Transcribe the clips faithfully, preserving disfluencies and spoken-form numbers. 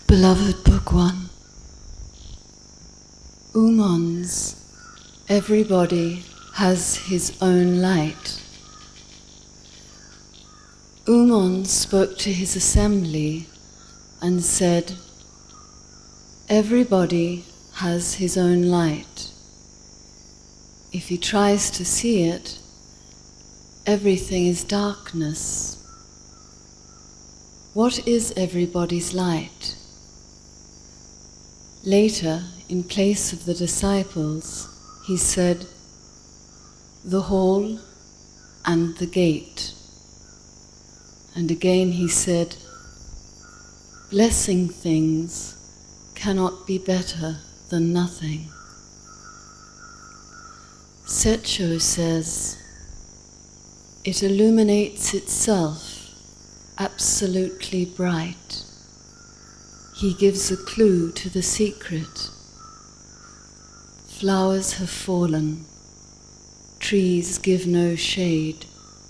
Beloved Bhagwan, Umon's everybody has his own light. Umon spoke to his assembly and said, everybody has his own light. If he tries to see it, everything is darkness. What is everybody's light? Later, in place of the disciples, he said, the hall and the gate. And again he said, blessing things cannot be better than nothing. Setcho says, it illuminates itself absolutely bright. He gives a clue to the secret. Flowers have fallen, trees give no shade.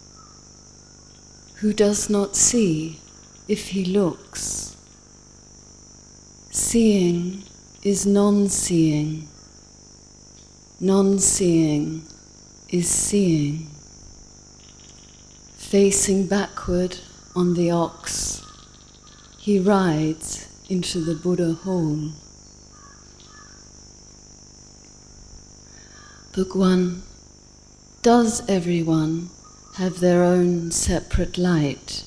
Who does not see if he looks? Seeing is non-seeing. Non-seeing is seeing. Facing backward on the ox, he rides into the Buddha hall. Bhagwan, does everyone have their own separate light?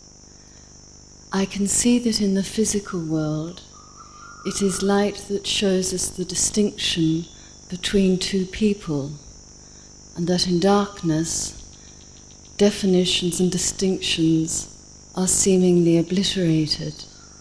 I can see that in the physical world, it is light that shows us the distinction between two people, and that in darkness, definitions and distinctions are seemingly obliterated.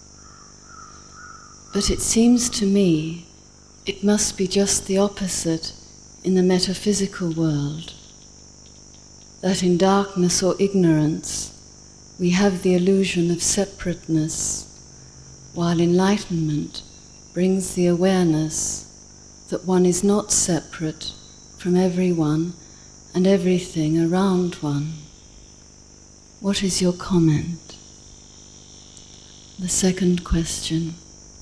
But it seems to me it must be just the opposite in the metaphysical world, that in darkness or ignorance we have the illusion of separateness, while enlightenment brings the awareness that one is not separate from everyone and everything around one. What is your comment? The second question.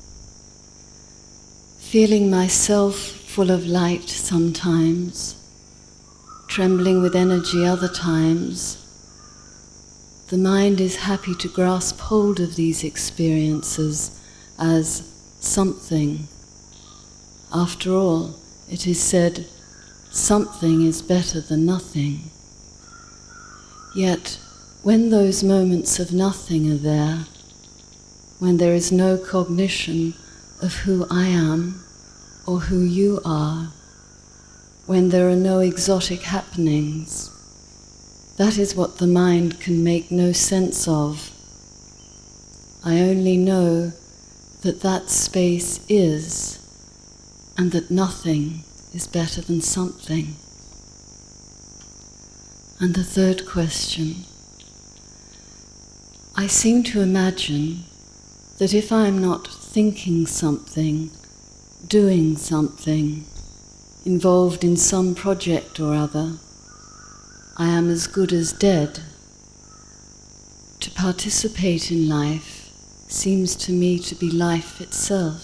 Feeling myself full of light sometimes, trembling with energy other times, the mind is happy to grasp hold of these experiences as something. After all, it is said, something is better than nothing. Yet, when those moments of nothing are there, when there is no cognition of who I am or who you are, when there are no exotic happenings, that is what the mind can make no sense of. I only know that that space is, and that nothing is better than something. And the third question. I seem to imagine that if I am not thinking something, doing something, involved in some project or other, I am as good as dead. To participate in life seems to me to be life itself.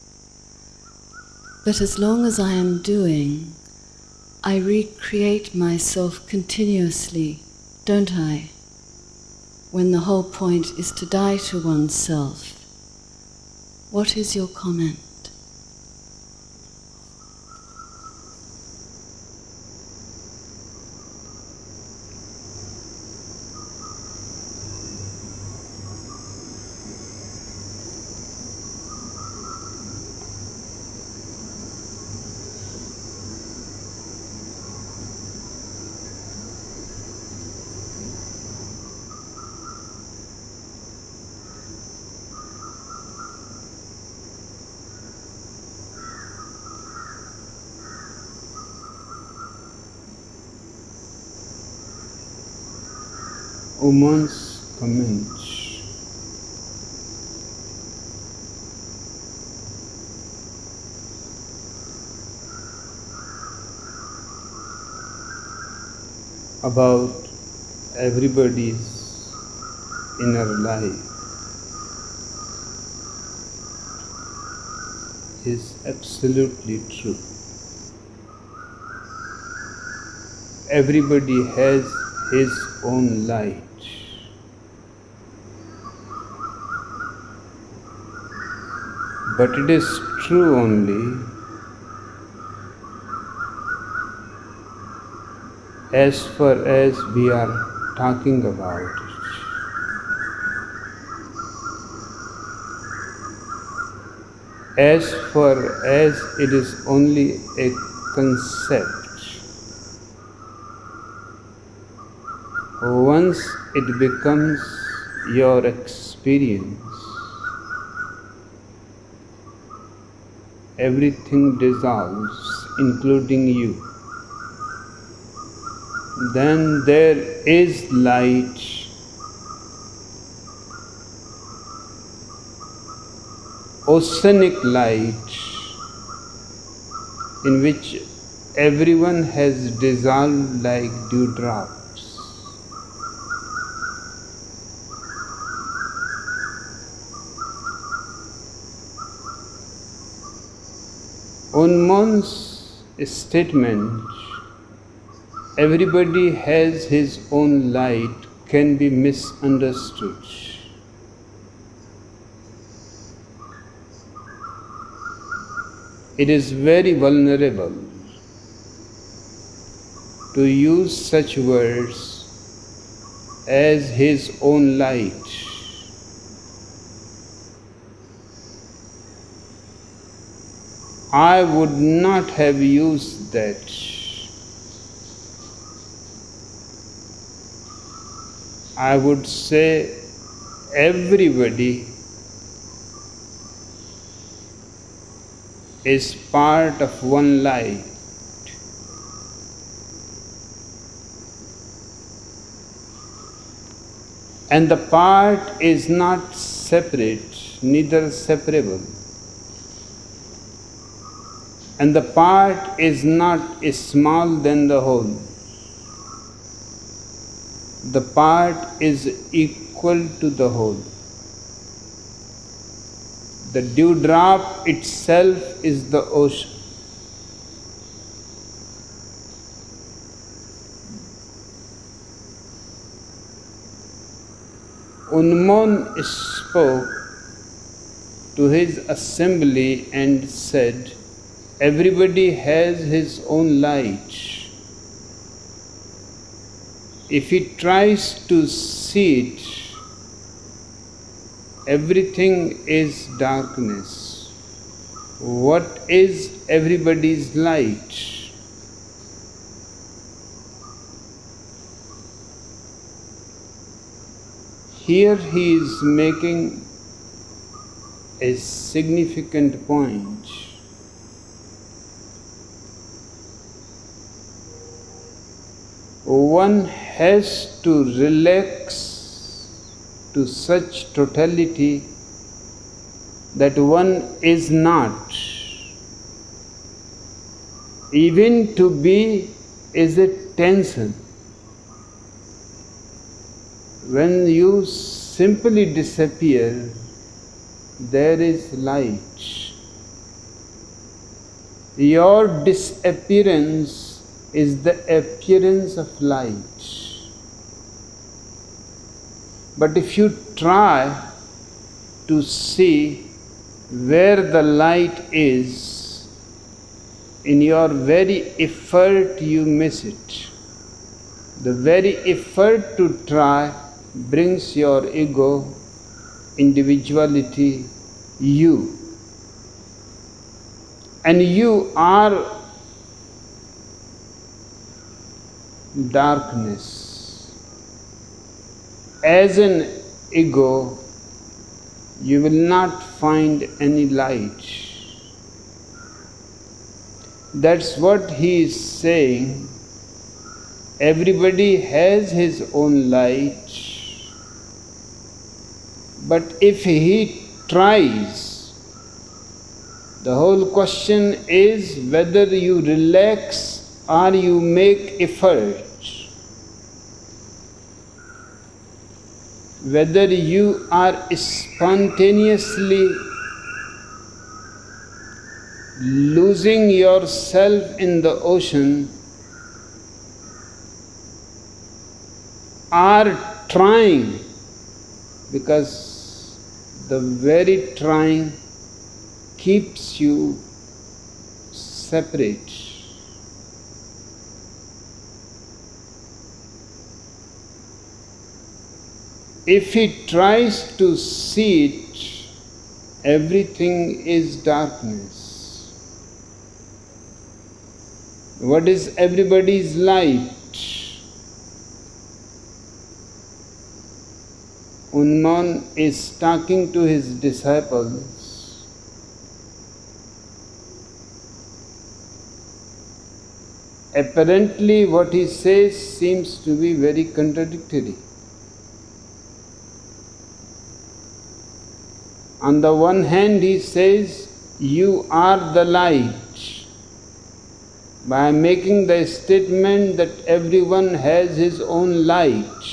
But as long as I am doing, I recreate myself continuously, don't I? When the whole point is to die to oneself. What is your comment? Umon's comments. About everybody's inner life. is absolutely true. Everybody has his own light. But it is true only as far as we are talking about it. As far as it is only a concept. Once it becomes your experience, everything dissolves, including you. Then there is light, oceanic light, in which everyone has dissolved like dewdrops. On Mon's statement, everybody has his own light, can be misunderstood. It is very vulnerable to use such words as his own light. I would not have used that. I would say everybody is part of one light. And the part is not separate, neither separable. And the part is not small than the whole. The part is equal to the whole. The dewdrop itself is the ocean. Unmon spoke to his assembly and said, everybody has his own light. If he tries to see it, everything is darkness. What is everybody's light? Here he is making a significant point. One has to relax to such totality that one is not. Even to be is a tension. When you simply disappear, there is light. Your disappearance is the appearance of light. But if you try to see where the light is, in your very effort you miss it. The very effort to try brings your ego, individuality, you. And you are darkness. As an ego, you will not find any light. That's what he is saying. Everybody has his own light. But if he tries, the whole question is whether you relax or you make effort. Whether you are spontaneously losing yourself in the ocean, are trying, because the very trying keeps you separate. If he tries to see it, everything is darkness. What is everybody's light? Unman is talking to his disciples. Apparently, what he says seems to be very contradictory. On the one hand, he says, "You are the light," by making the statement that everyone has his own light.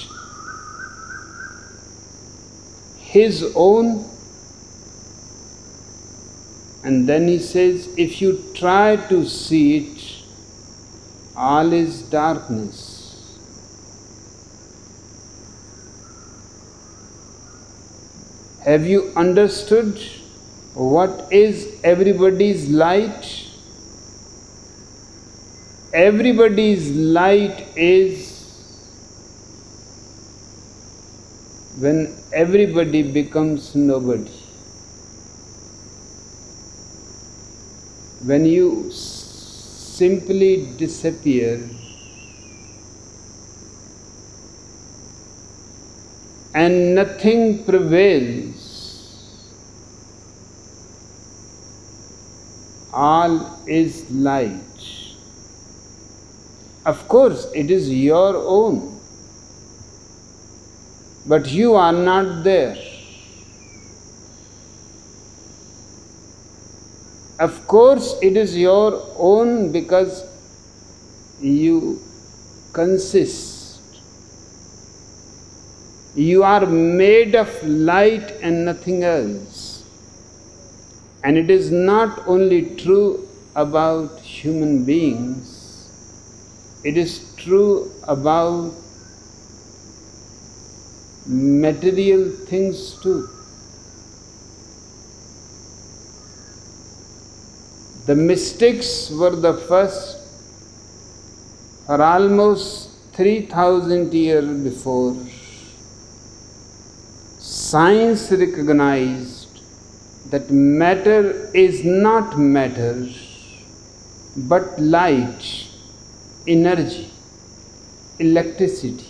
His own, and then he says, if you try to see it, all is darkness. Have you understood what is everybody's light? Everybody's light is when everybody becomes nobody. When you simply disappear and nothing prevails, all is light. Of course, it is your own, but you are not there. Of course, it is your own because you consist. You are made of light and nothing else. And it is not only true about human beings, it is true about material things too. The mystics were the first, for almost three thousand years before. Science recognized that matter is not matter, but light, energy, electricity.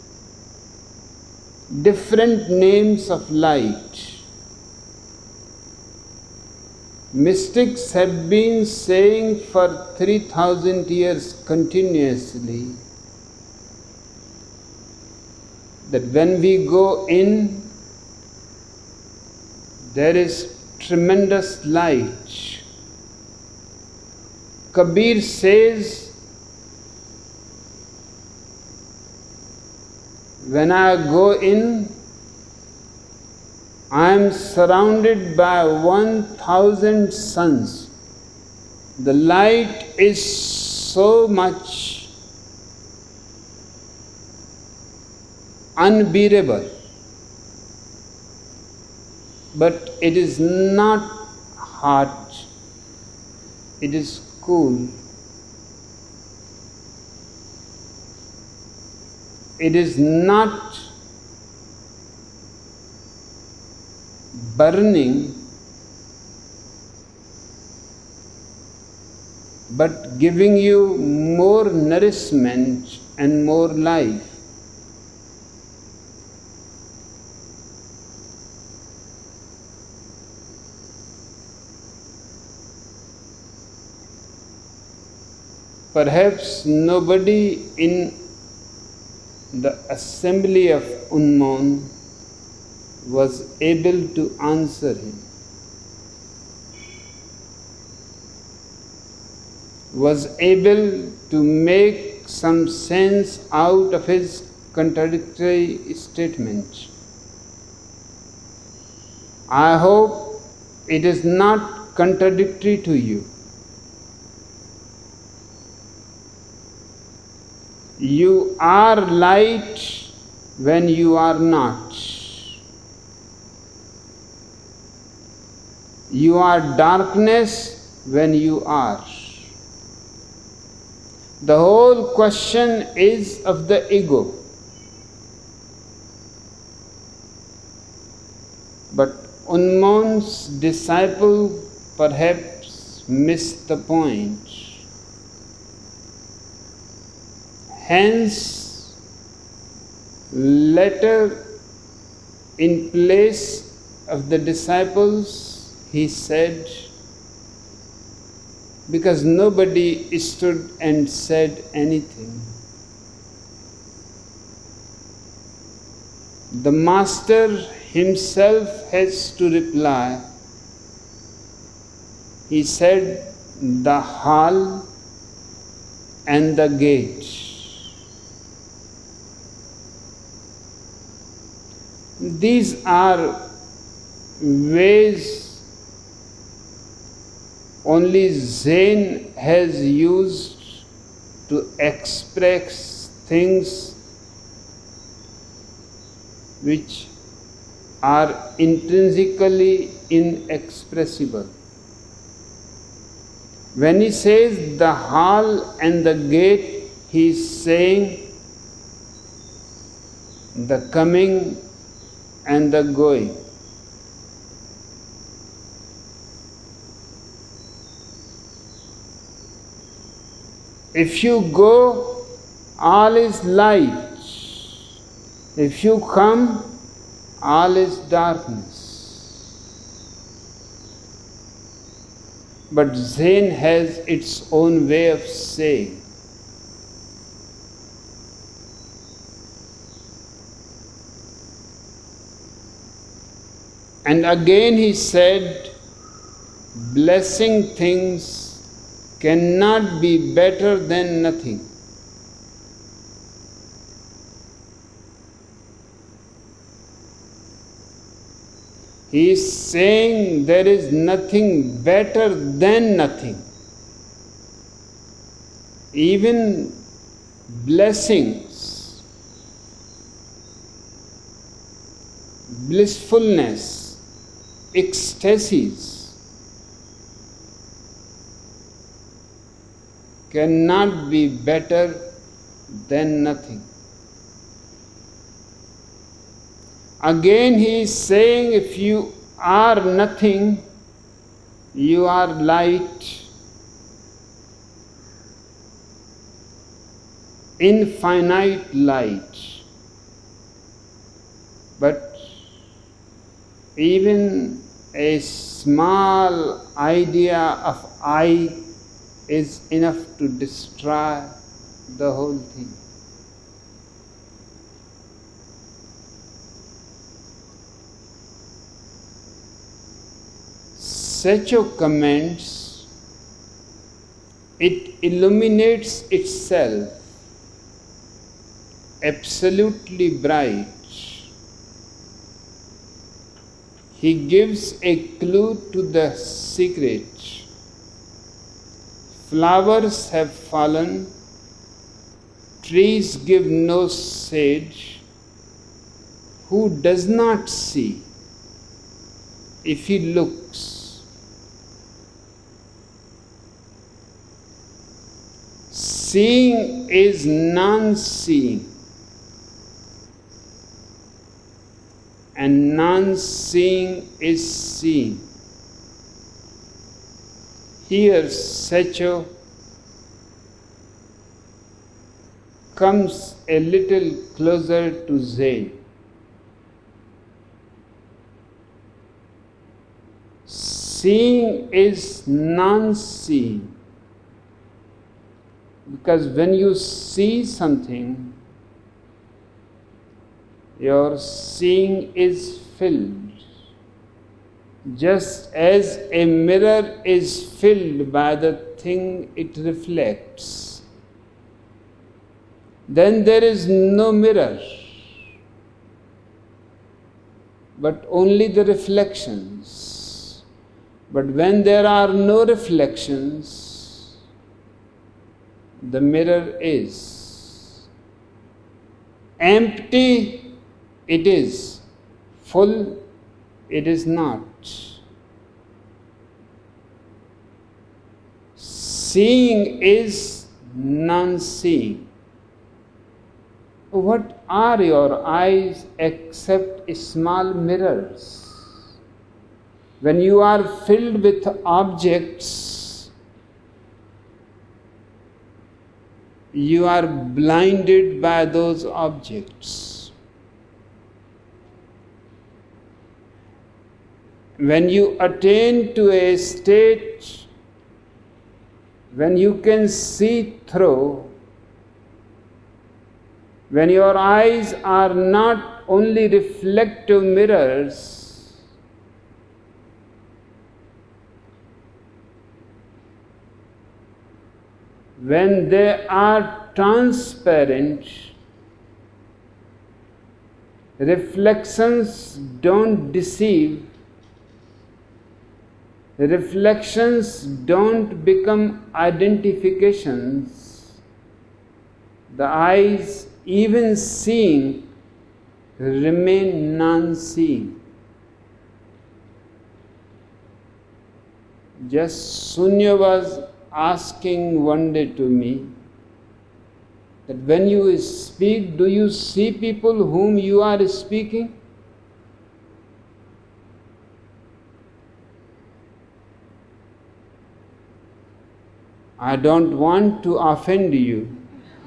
Different names of light. Mystics have been saying for three thousand years continuously that when we go in, there is tremendous light. Kabir says, when I go in, I am surrounded by one thousand suns. The light is so much unbearable, but it is not hot, it is cool. It is not burning, but giving you more nourishment and more life. Perhaps nobody in the assembly of Unman was able to answer him, was able to make some sense out of his contradictory statement. I hope it is not contradictory to you. You are light when you are not. You are darkness when you are. The whole question is of the ego. But Unmon's disciple perhaps missed the point. Hence, later, in place of the disciples, he said, because nobody stood and said anything, the Master himself has to reply. He said, the hall and the gate. These are ways only Zen has used to express things which are intrinsically inexpressible. When he says the hall and the gate, he is saying the coming and the going. If you go, all is light. If you come, all is darkness. But Zen has its own way of saying. And again he said, blessing things cannot be better than nothing. He is saying there is nothing better than nothing. Even blessings, blissfulness, ecstasies cannot be better than nothing. Again he is saying, if you are nothing, you are light, infinite light. But even a small idea of I is enough to destroy the whole thing. Secho comments, it illuminates itself, absolutely bright. He gives a clue to the secret. Flowers have fallen, trees give no shade. Who does not see if he looks? Seeing is non-seeing, and non-seeing is seeing. Here Secho comes a little closer to Zen. Seeing is non-seeing, because when you see something, your seeing is filled. Just as a mirror is filled by the thing it reflects, then there is no mirror, but only the reflections. But when there are no reflections, the mirror is. Empty, it is. Full, it is not. Seeing is non-seeing. What are your eyes except small mirrors? When you are filled with objects, you are blinded by those objects. When you attain to a state when you can see through, when your eyes are not only reflective mirrors, when they are transparent, reflections don't deceive, reflections don't become identifications, the eyes, even seeing, remain non-seeing. Just Sunya was asking one day to me that when you speak, do you see people whom you are speaking? I don't want to offend you.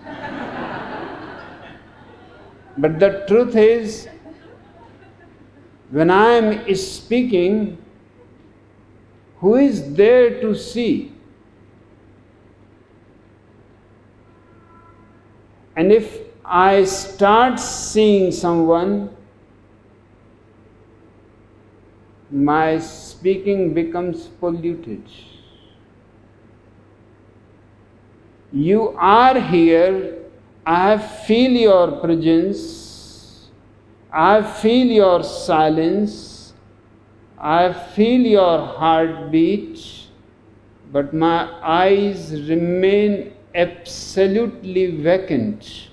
But the truth is, when I am speaking, who is there to see? And if I start seeing someone, my speaking becomes polluted. You are here, I feel your presence, I feel your silence, I feel your heartbeat, but my eyes remain absolutely vacant.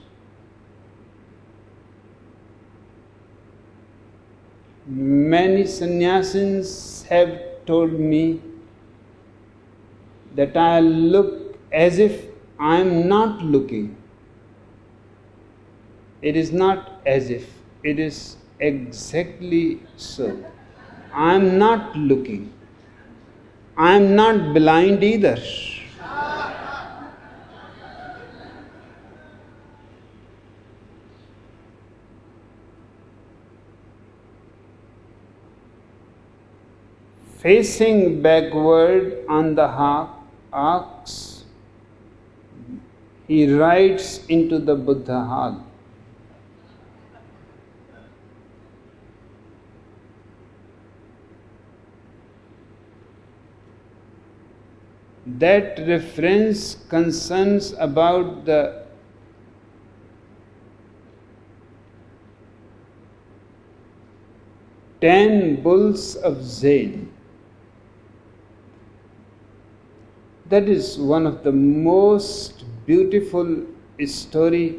Many sannyasins have told me that I look as if I am not looking. It is not as if, it is exactly so. I am not looking. I am not blind either. Facing backward on the ox, he rides into the Buddha hall. That reference concerns about the ten bulls of Zen. That is one of the most beautiful story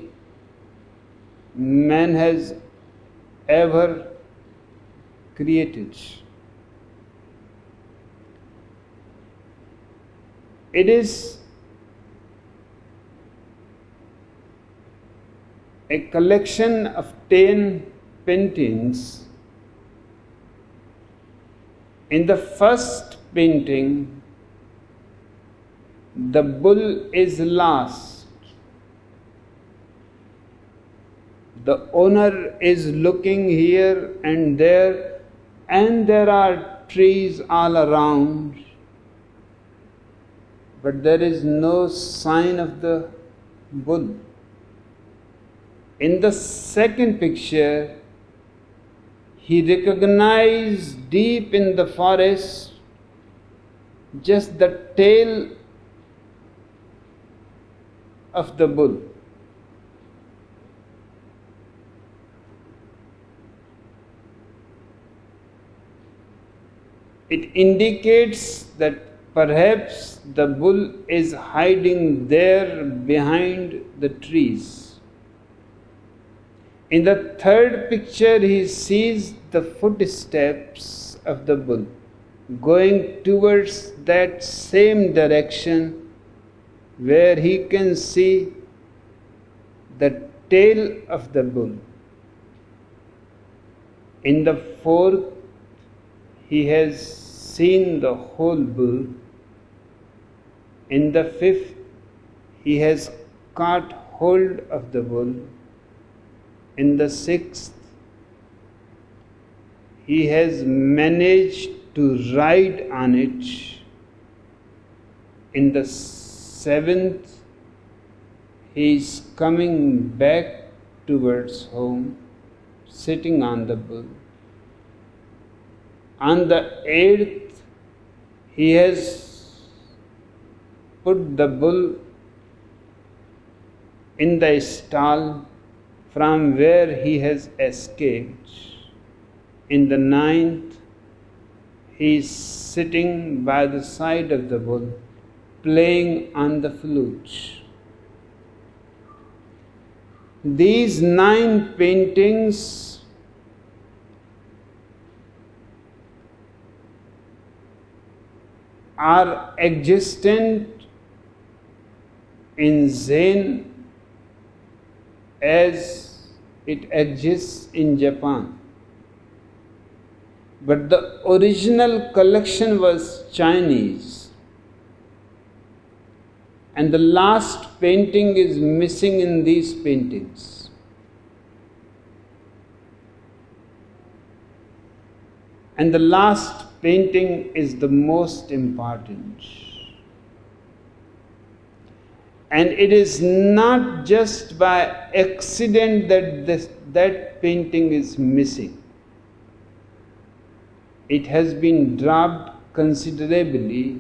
man has ever created. It is a collection of ten paintings. In the first painting, the bull is lost. The owner is looking here and there, and there are trees all around, but there is no sign of the bull. In the second picture, he recognized deep in the forest just the tail of the bull. It indicates that perhaps the bull is hiding there behind the trees. In the third picture, he sees the footsteps of the bull going towards that same direction where he can see the tail of the bull. In the fourth, he has seen the whole bull. In the fifth, he has caught hold of the bull. In the sixth, he has managed to ride on it. In the seventh, he is coming back towards home, sitting on the bull. On the eighth, he has put the bull in the stall from where he has escaped. In the ninth, he is sitting by the side of the bull, playing on the flute. These nine paintings are existent in Zen as it exists in Japan. But the original collection was Chinese. And the last painting is missing in these paintings. And the last painting is the most important. And it is not just by accident that this, that painting is missing. It has been dropped considerably,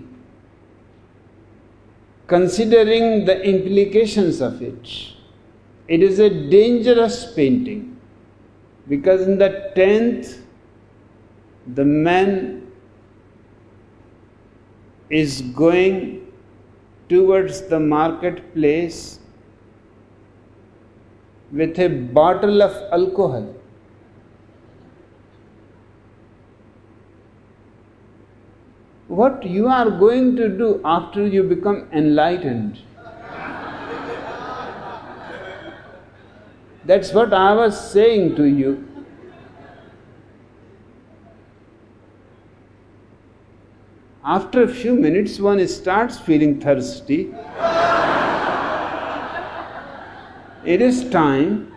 considering the implications of it. It is a dangerous painting because in the tenth, the man is going towards the marketplace with a bottle of alcohol. What you are going to do after you become enlightened? That's what I was saying to you. After a few minutes, one starts feeling thirsty. It is time.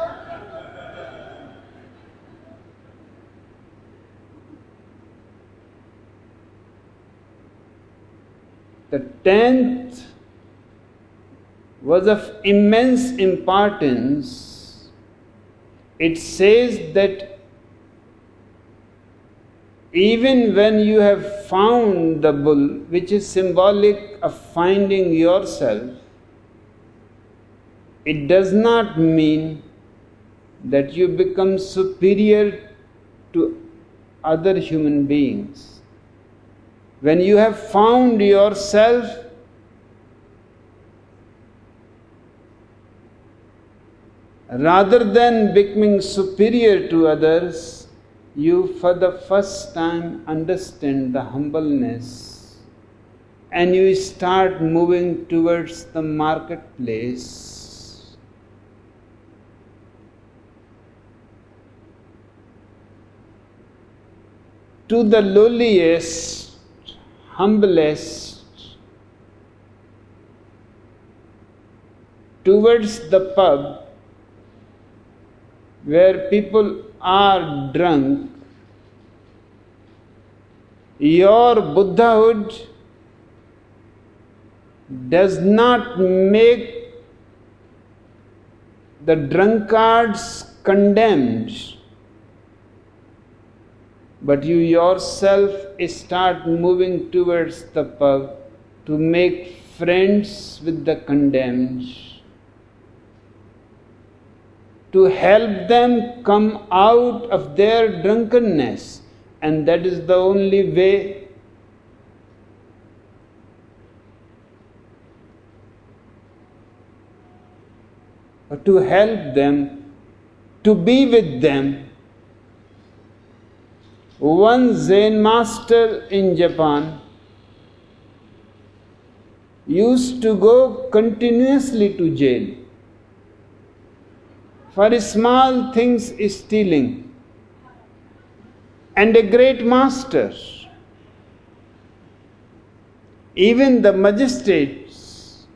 The tenth was of immense importance. It says that even when you have found the bull, which is symbolic of finding yourself, it does not mean that you become superior to other human beings. When you have found yourself, rather than becoming superior to others, you for the first time understand the humbleness and you start moving towards the marketplace. To the lowliest, humblest, towards the pub where people are drunk, your Buddhahood does not make the drunkards condemned, but you yourself start moving towards the pub to make friends with the condemned, to help them come out of their drunkenness. And that is the only way to help them to be with them. One Zen master in Japan used to go continuously to jail for small things stealing. And a great master, even the magistrates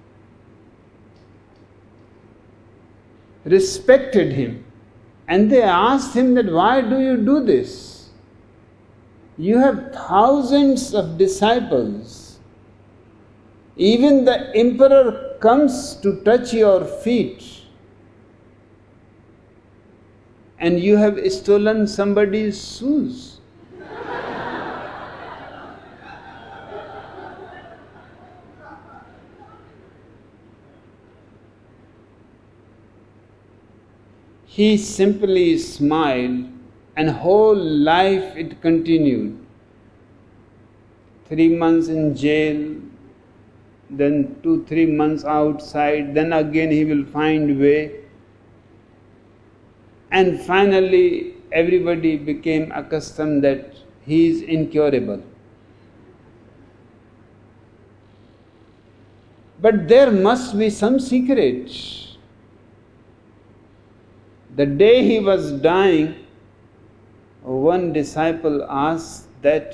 respected him, and they asked him that, why do you do this? You have thousands of disciples. Even the emperor comes to touch your feet, and you have stolen somebody's shoes. He simply smiled, and whole life it continued. Three months in jail, then two, three months outside, then again he will find way. And finally, everybody became accustomed that he is incurable. But there must be some secret. The day he was dying, one disciple asked that,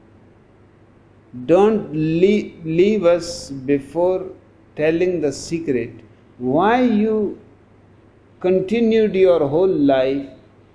don't leave, leave us before telling the secret. Why you continued your whole life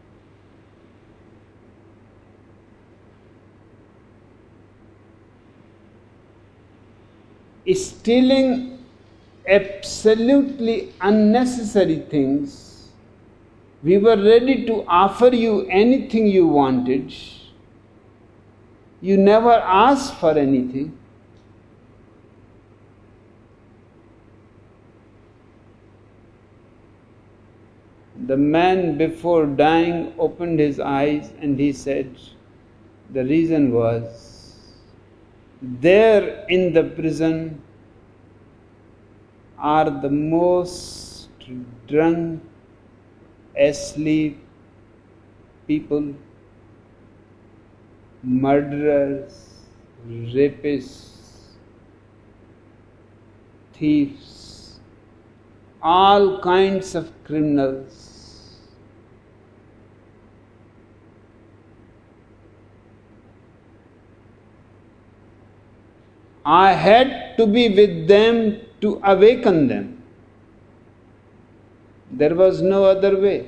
stealing absolutely unnecessary things? We were ready to offer you anything you wanted. You never asked for anything. The man, before dying, opened his eyes and he said, the reason was, there in the prison are the most drunk, asleep people, murderers, rapists, thieves, all kinds of criminals. I had to be with them to awaken them. There was no other way.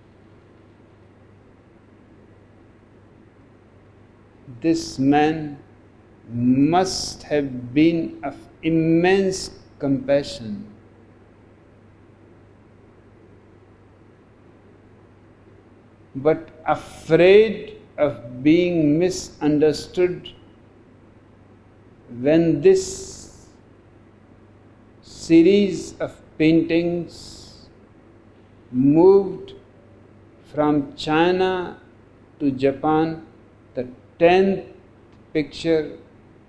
This man must have been of immense compassion. But afraid of being misunderstood, when this series of paintings moved from China to Japan, the tenth picture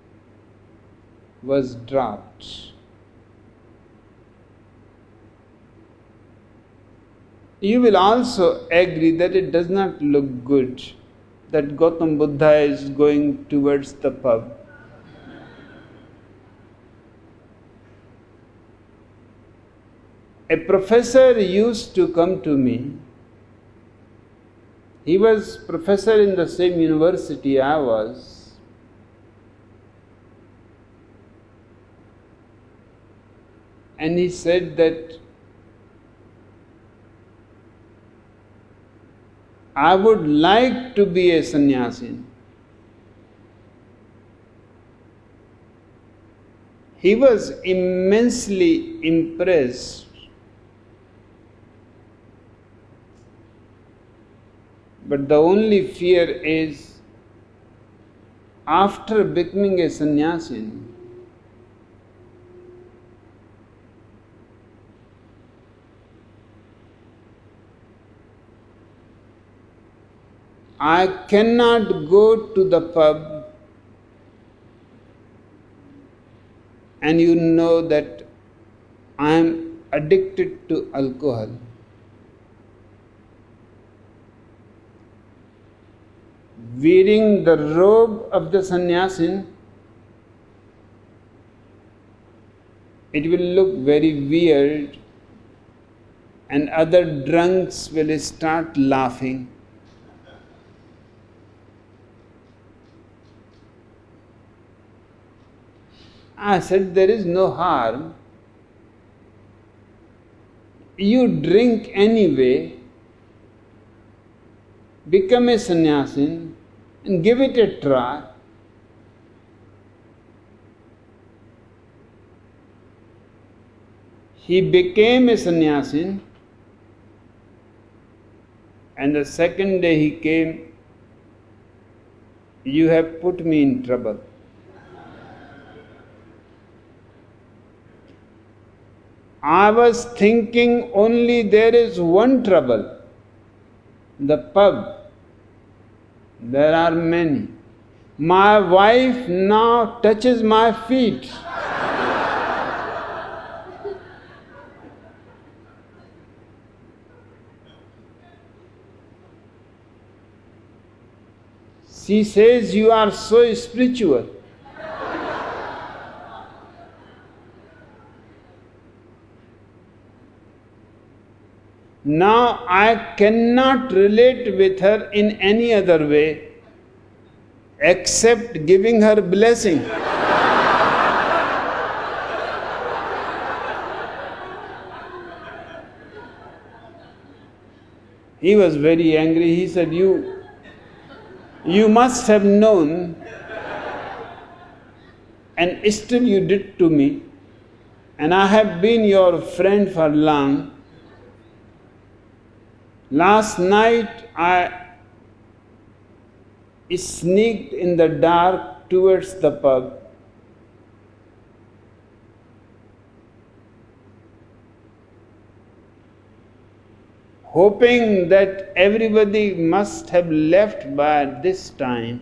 was dropped. You will also agree that it does not look good that Gautam Buddha is going towards the pub. A professor used to come to me. He was professor in the same university I was. And he said that I would like to be a sannyasin. He was immensely impressed. But the only fear is, after becoming a sannyasin, I cannot go to the pub, and you know that I am addicted to alcohol. wearing the robe of the sannyasin, it will look very weird and other drunks will start laughing. I said, there is no harm. You drink anyway, become a sannyasin and give it a try. He became a sannyasin, and the second day he came, you have put me in trouble. I was thinking only there is one trouble, the pub. There are many. My wife now touches my feet. She says, you are so spiritual. Now I cannot relate with her in any other way except giving her blessing. He was very angry. He said, you, you must have known, and still you did to me, and I have been your friend for long. Last night I sneaked in the dark towards the pub. Hoping that everybody must have left by this time.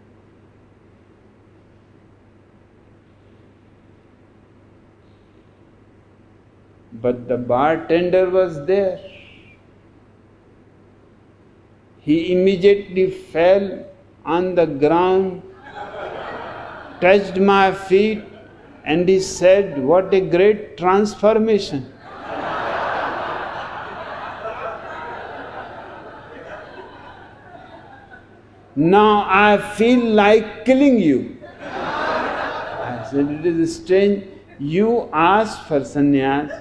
But the bartender was there. He immediately fell on the ground, touched my feet, and he said, what a great transformation. Now I feel like killing you. I said, it is strange. You asked for sannyas.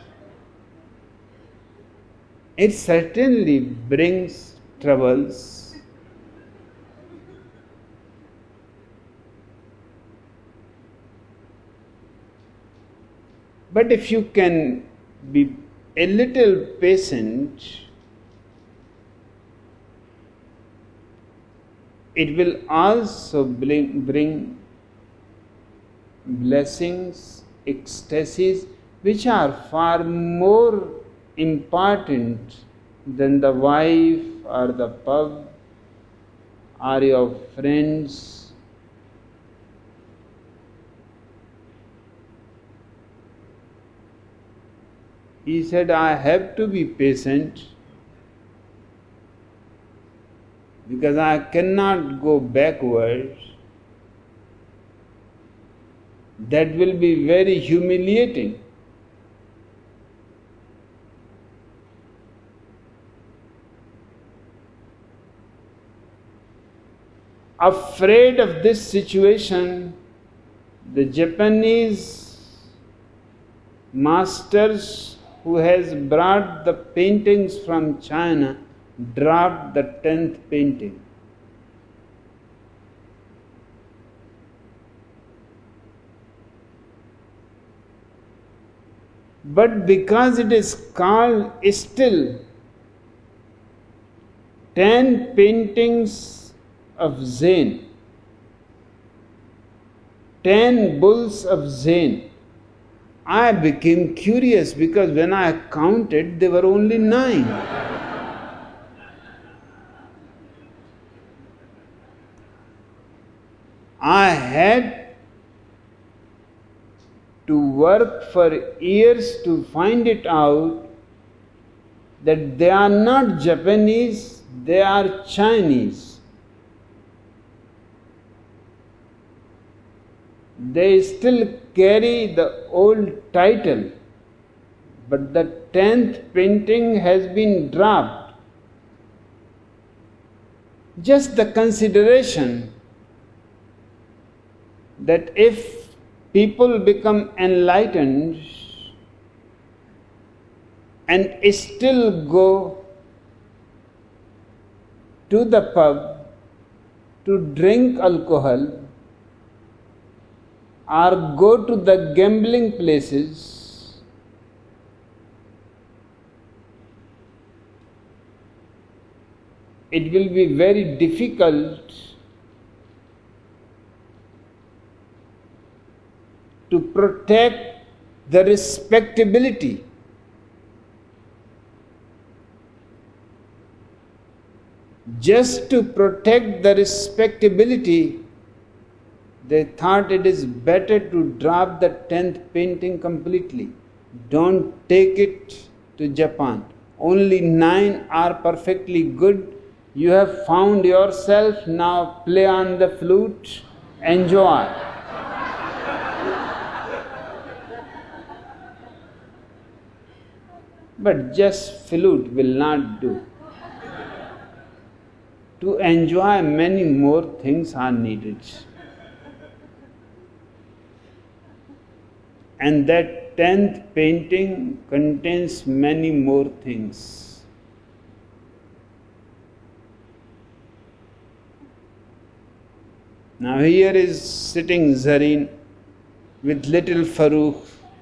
It certainly brings troubles. But if you can be a little patient, it will also bring, bring blessings, ecstasies, which are far more important than the wife or the pub or your friends. He said, I have to be patient because I cannot go backward. That will be very humiliating. Afraid of this situation, the Japanese masters who has brought the paintings from China dropped the tenth painting. But because it is called still ten paintings of Zen, ten bulls of Zen, I became curious because when I counted, there were only nine. I had to work for years to find it out that they are not Japanese, they are Chinese. they still carry the old title, but the tenth painting has been dropped. Just the consideration that if people become enlightened and still go to the pub to drink alcohol or go to the gambling places, it will be very difficult to protect the respectability. Just to protect the respectability, they thought it is better to drop the tenth painting completely. Don't take it to Japan. Only nine are perfectly good. You have found yourself, now play on the flute, enjoy. But just flute will not do. To enjoy, many more things are needed. And that tenth painting contains many more things. Now here is sitting Zareen with little Farooq.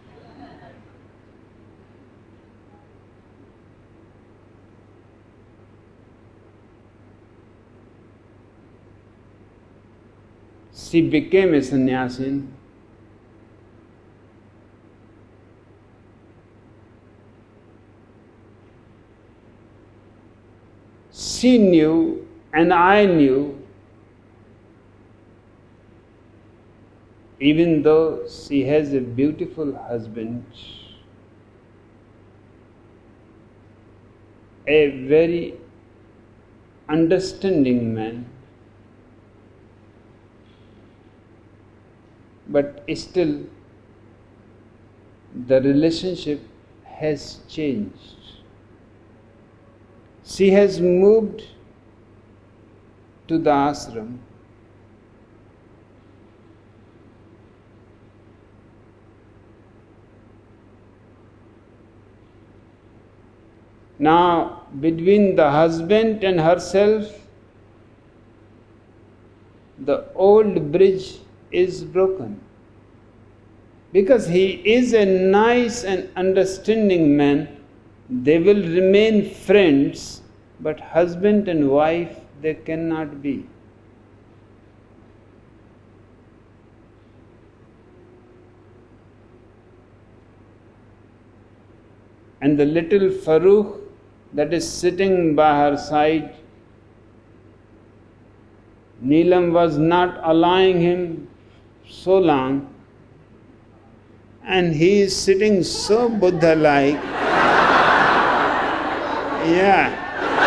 She became a sannyasin. She knew and I knew, even though she has a beautiful husband, a very understanding man, but still the relationship has changed. She has moved to the ashram. Now, between the husband and herself, the old bridge is broken. Because he is a nice and understanding man, they will remain friends, but husband and wife, they cannot be. And the little Farooq that is sitting by her side, Neelam was not allowing him so long, and he is sitting so Buddha-like. Yeah.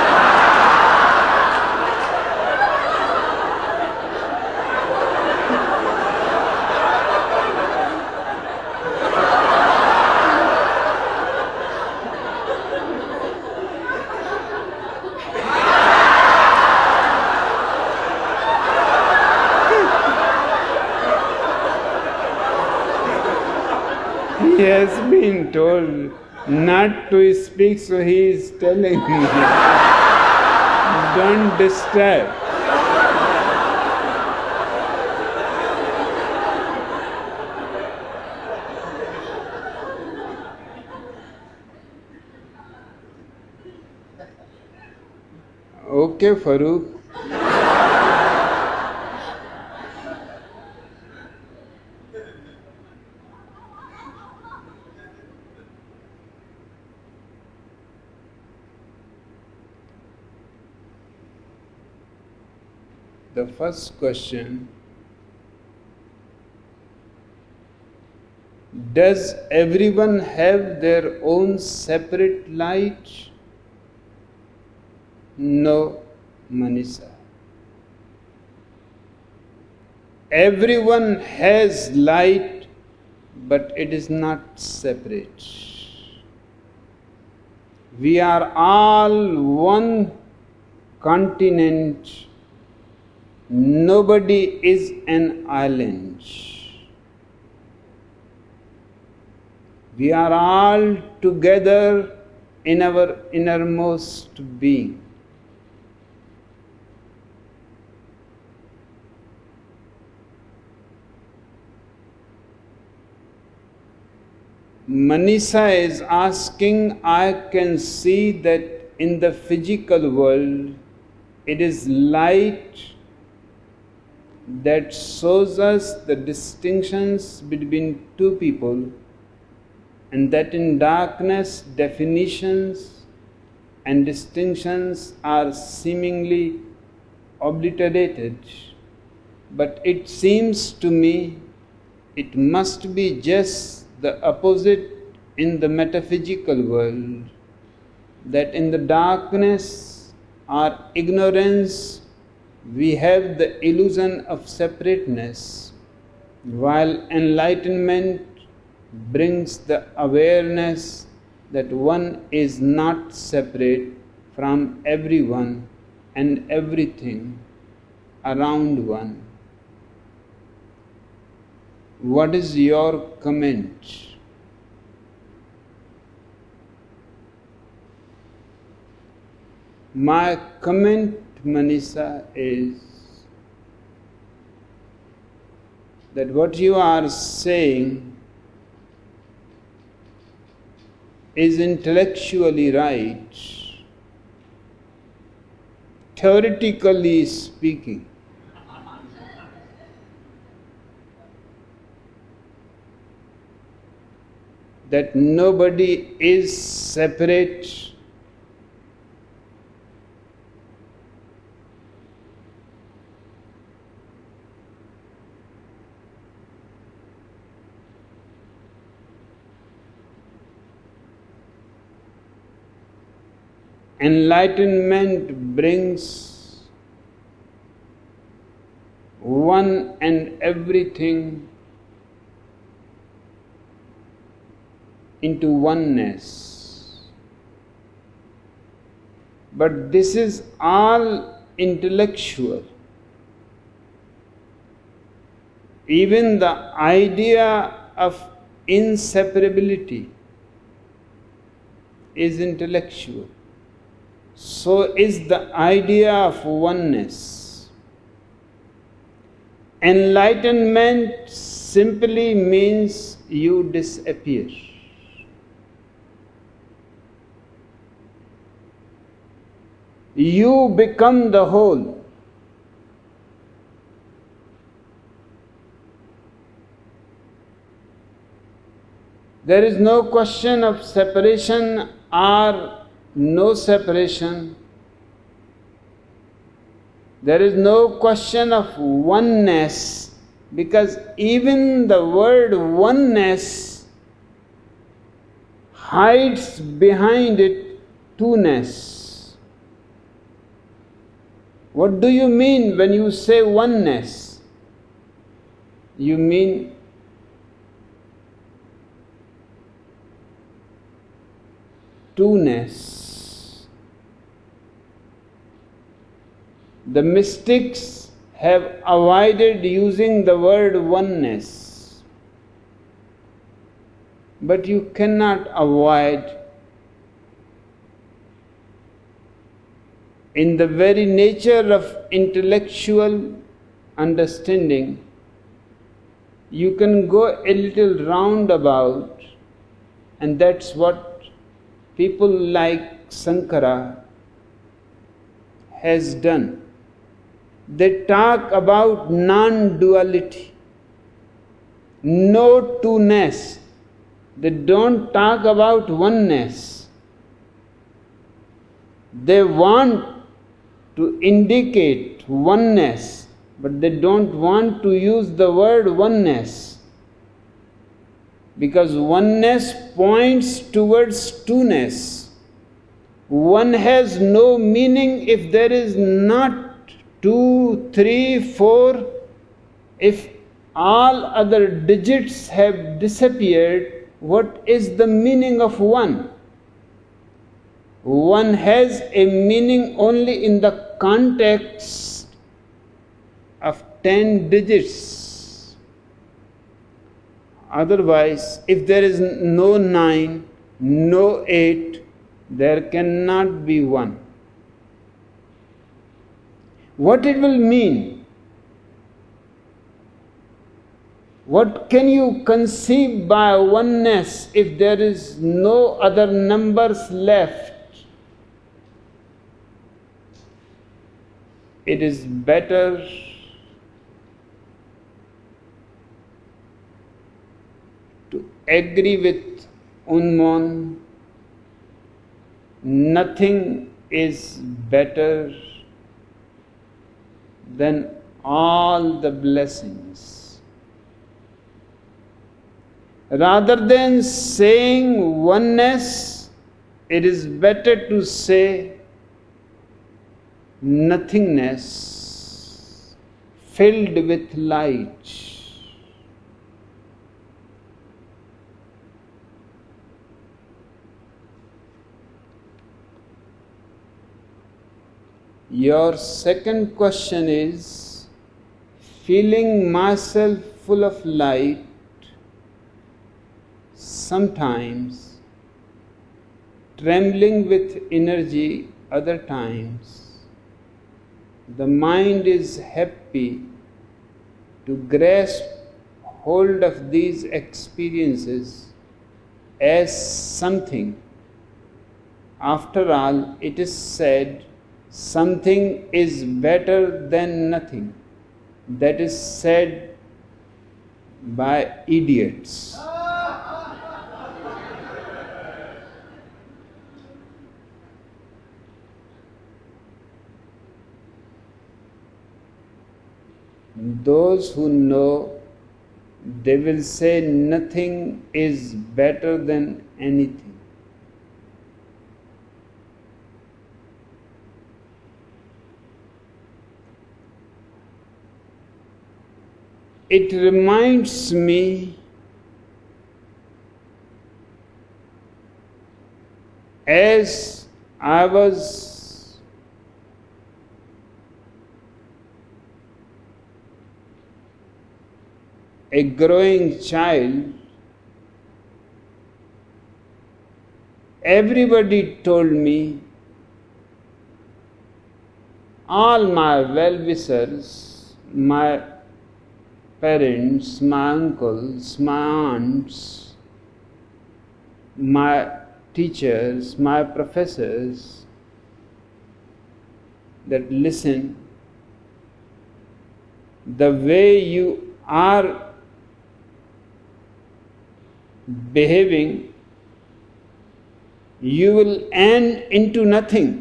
He has been told not to speak, so he is telling me, don't disturb. Okay, Farooq. The first question, does everyone have their own separate light? No, Manisha. Everyone has light, but it is not separate. We are all one continent. Nobody is an island. We are all together in our innermost being. Manisha is asking, I can see that in the physical world, it is light that shows us the distinctions between two people, and that in darkness definitions and distinctions are seemingly obliterated. But it seems to me it must be just the opposite in the metaphysical world, that in the darkness or ignorance we have the illusion of separateness, while enlightenment brings the awareness that one is not separate from everyone and everything around one. What is your comment? My comment, Manisha, is that what you are saying is intellectually right, theoretically speaking. That nobody is separate. Enlightenment brings one and everything into oneness. But this is all intellectual. Even the idea of inseparability is intellectual. So is the idea of oneness. Enlightenment simply means you disappear. You become the whole. There is no question of separation or no separation. There is no question of oneness, because even the word oneness hides behind it two-ness. What do you mean when you say oneness? You mean two-ness. The mystics have avoided using the word oneness, but you cannot avoid. In the very nature of intellectual understanding, you can go a little roundabout, and that's what people like Sankara has done. They talk about non-duality, no two-ness. They don't talk about oneness. They want to indicate oneness, but they don't want to use the word oneness, because oneness points towards two-ness. One has no meaning if there is not two, three, four If all other digits have disappeared, what is the meaning of one? One has a meaning only in the context of ten digits. Otherwise, if there is no nine, no eight, there cannot be one. What it will mean? What can you conceive by oneness if there is no other numbers left? It is better to agree with Unmon. Nothing is better than all the blessings. Rather than saying oneness, it is better to say nothingness filled with light. Your second question is, feeling myself full of light, sometimes trembling with energy other times. The mind is happy to grasp hold of these experiences as something. After all, it is said, something is better than nothing. That is said by idiots. Those who know, they will say nothing is better than anything. It reminds me as I was a growing child, everybody told me, all my well-wishers, my parents, my uncles, my aunts, my teachers, my professors, that listen, the way you are behaving, you will end into nothing.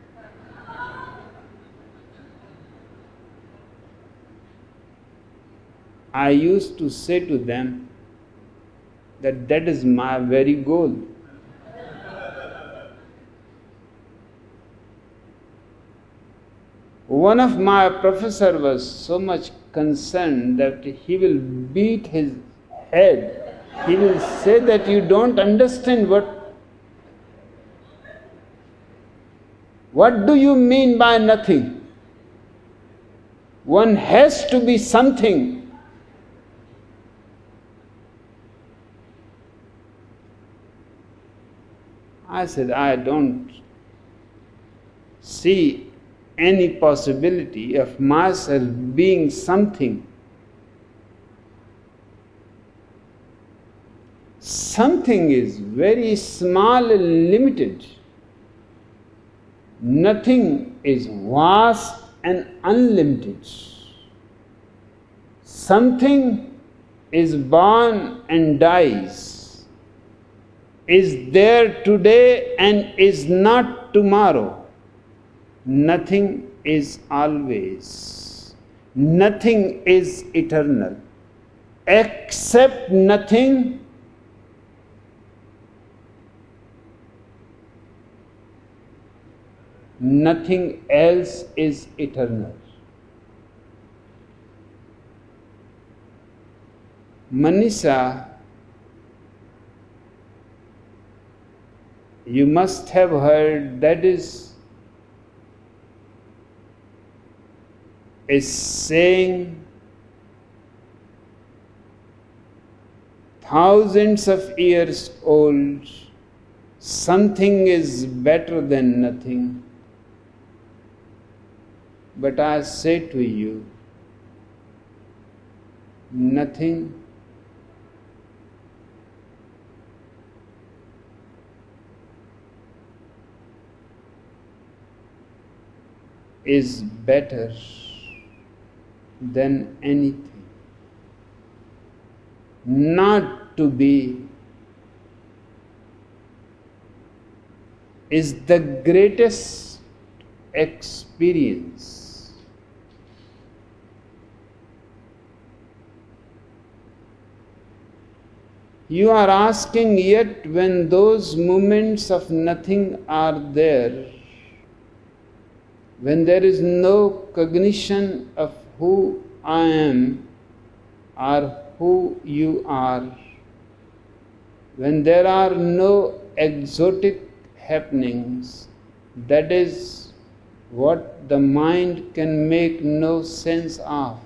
I used to say to them that that is my very goal. One of my professors was so much concerned that he will beat his head. He will say that you don't understand what, what do you mean by nothing? One has to be something. I said, I don't see any possibility of myself being something. Something is very small and limited. Nothing is vast and unlimited. Something is born and dies, is there today and is not tomorrow. Nothing is always. Nothing is eternal. Except nothing, nothing else is eternal. Manisha, you must have heard that is a saying thousands of years old, something is better than nothing. But I say to you, nothing is better than anything. Not to be is the greatest experience. You are asking, yet when those moments of nothing are there, when there is no cognition of who I am or who you are, when there are no exotic happenings, that is what the mind can make no sense of.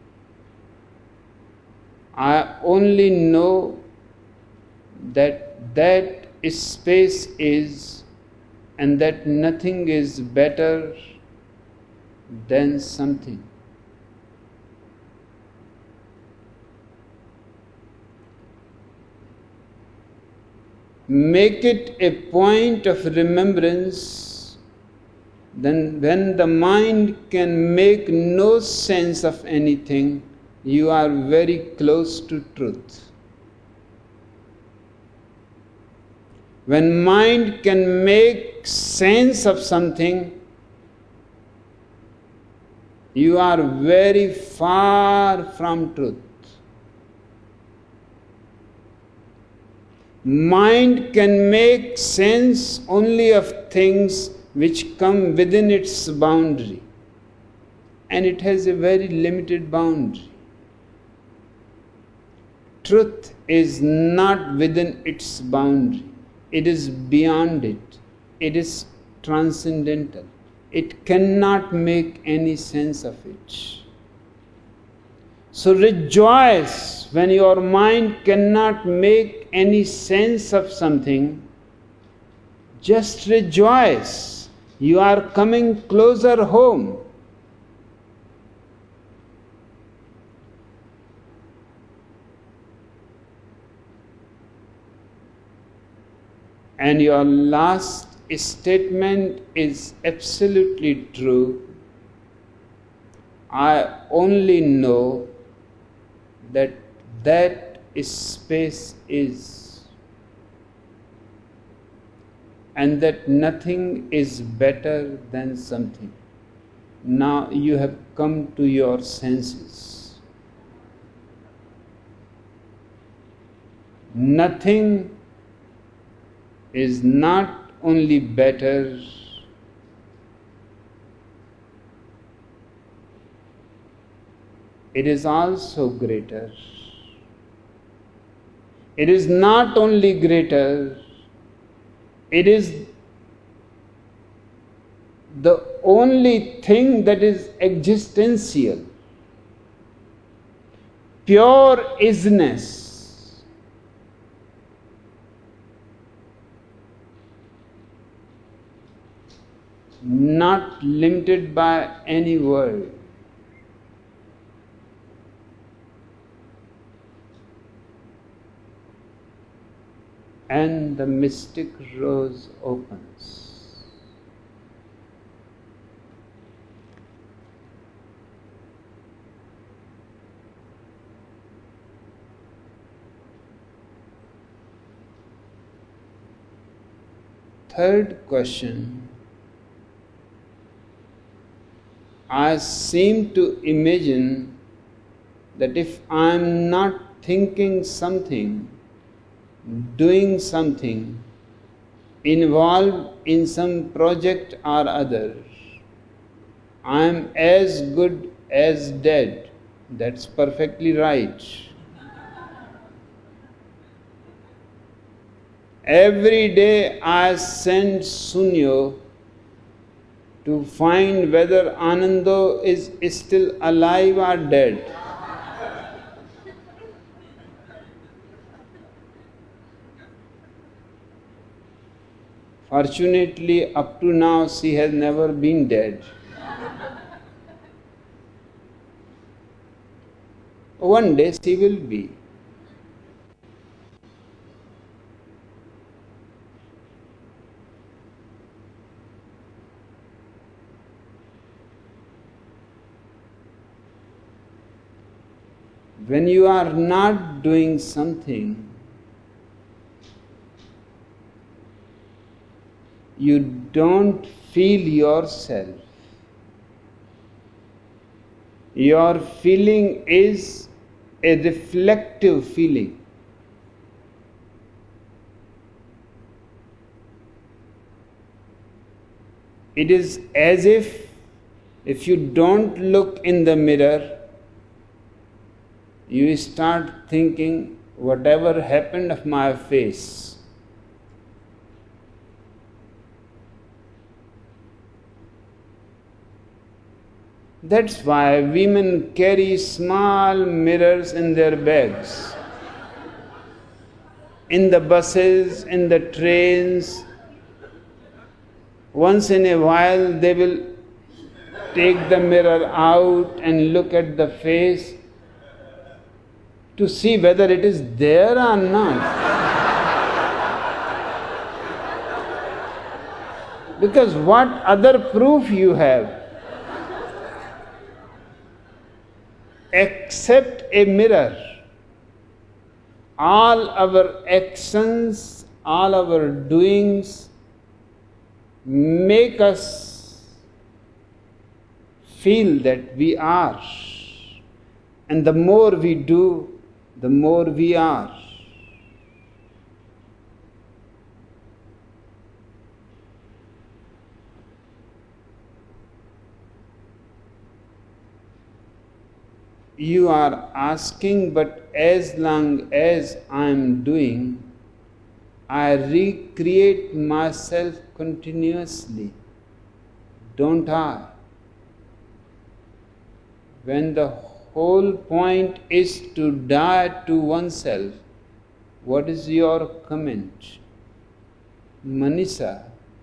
I only know that that space is, and that nothing is better than something. Make it a point of remembrance, then when the mind can make no sense of anything, you are very close to truth. When mind can make sense of something, you are very far from truth. Mind can make sense only of things which come within its boundary, and it has a very limited boundary. Truth is not within its boundary. It is beyond it. It is transcendental. It cannot make any sense of it. So rejoice when your mind cannot make any sense of something. Just rejoice. You are coming closer home. And your last statement is absolutely true. I only know that that space is, and that nothing is better than something. Now you have come to your senses. Nothing is not only better, it is also greater. It is not only greater, it is the only thing that is existential. Pure isness. Not limited by any word. And the mystic rose opens. Third question. I seem to imagine that if I am not thinking something, doing something, involved in some project or other, I am as good as dead. That's perfectly right. Every day I send Sunyo to find whether Anando is still alive or dead. Fortunately, up to now, she has never been dead. One day she will be. When you are not doing something, you don't feel yourself. Your feeling is a reflective feeling. It is as if if you don't look in the mirror, you start thinking, whatever happened of my face. That's why women carry small mirrors in their bags. In the buses, in the trains, once in a while they will take the mirror out and look at the face to see whether it is there or not. Because what other proof you have except a mirror? All our actions, all our doings make us feel that we are. And the more we do, the more we are. You are asking, but as long as I am doing, I recreate myself continuously, don't I? When the whole point is to die to oneself, what is your comment? Manisha?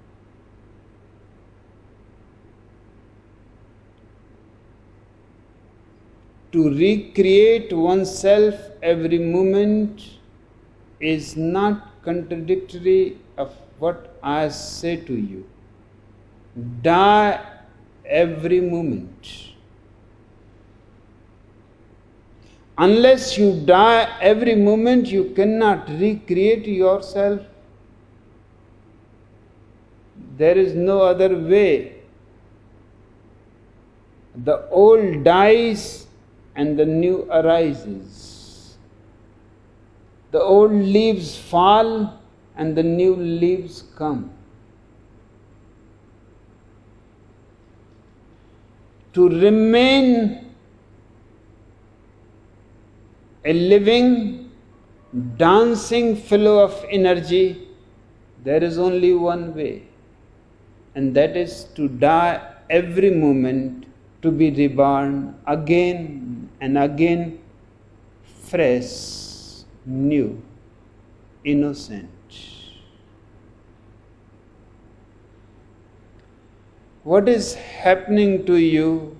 To recreate oneself every moment is not contradictory of what I say to you. Die every moment. Unless you die every moment, you cannot recreate yourself. There is no other way. The old dies and the new arises. The old leaves fall and the new leaves come. To remain a living, dancing fellow of energy, there is only one way, and that is to die every moment, to be reborn again and again, fresh, new, innocent. What is happening to you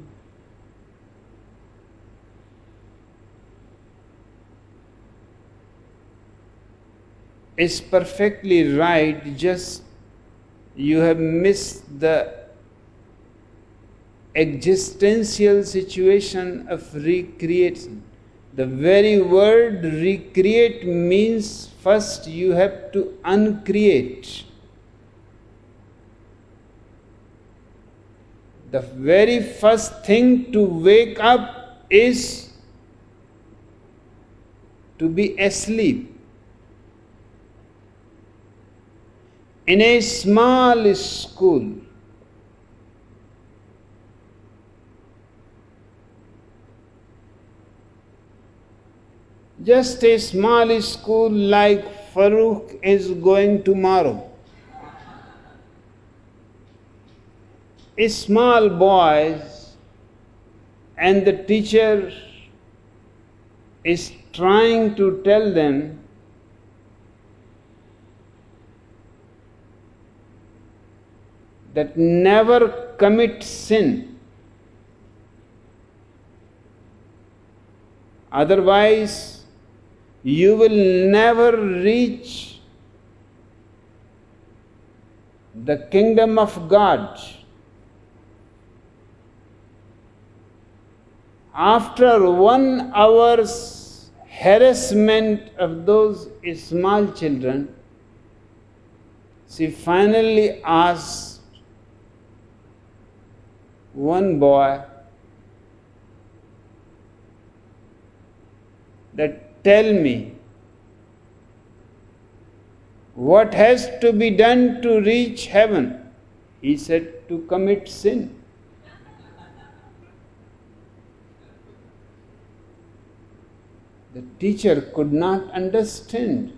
is perfectly right, just you have missed the existential situation of recreation. The very word recreate means first you have to uncreate. The very first thing to wake up is to be asleep. In a small school, just a small school like Farooq is going tomorrow. Small boys, and the teacher is trying to tell them that never commit sin, otherwise you will never reach the kingdom of God. After one hour's harassment of those small children, she finally asked one boy that, tell me, what has to be done to reach heaven? He said, to commit sin. The teacher could not understand.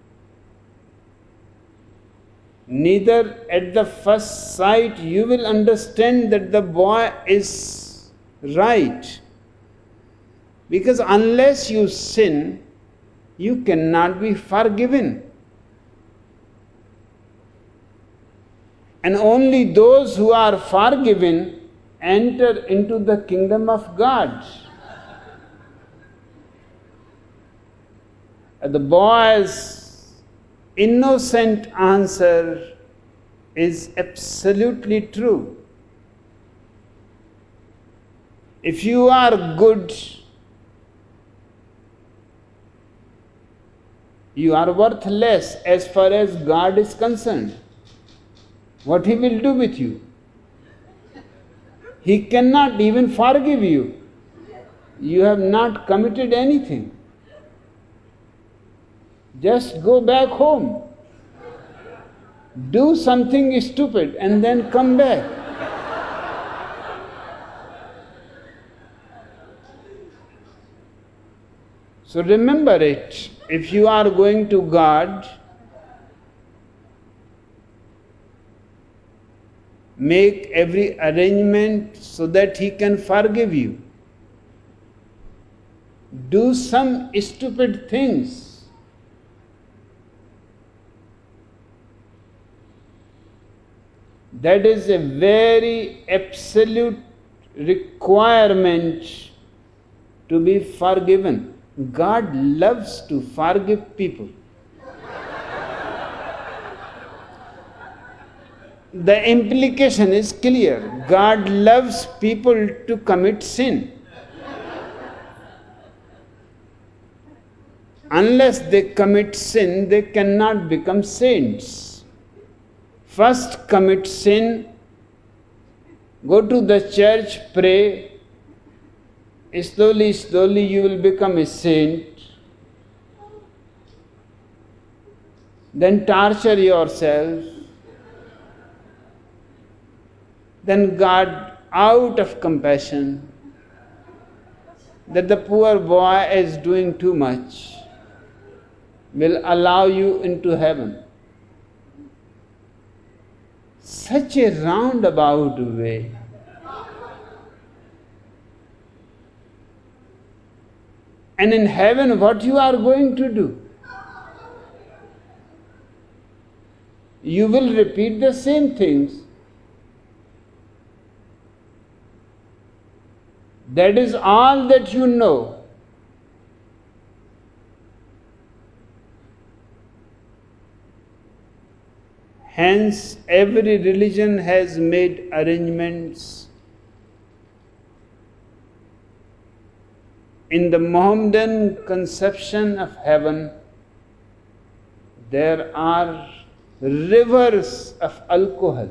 Neither at the first sight you will understand that the boy is right. Because unless you sin, you cannot be forgiven. And only those who are forgiven enter into the kingdom of God. The boy's innocent answer is absolutely true. If you are good, you are worthless as far as God is concerned. What He will do with you? He cannot even forgive you. You have not committed anything. Just go back home. Do something stupid and then come back. So remember it. If you are going to God, make every arrangement so that He can forgive you. Do some stupid things. That is a very absolute requirement to be forgiven. God loves to forgive people. The implication is clear. God loves people to commit sin. Unless they commit sin, they cannot become saints. First commit sin, go to the church, pray, slowly, slowly you will become a saint. Then torture yourself. Then God, out of compassion, that the poor boy is doing too much, will allow you into heaven. Such a roundabout way. And in heaven, what you are going to do? You will repeat the same things. That is all that you know. Hence, every religion has made arrangements. In the Mohammedan conception of heaven, there are rivers of alcohol.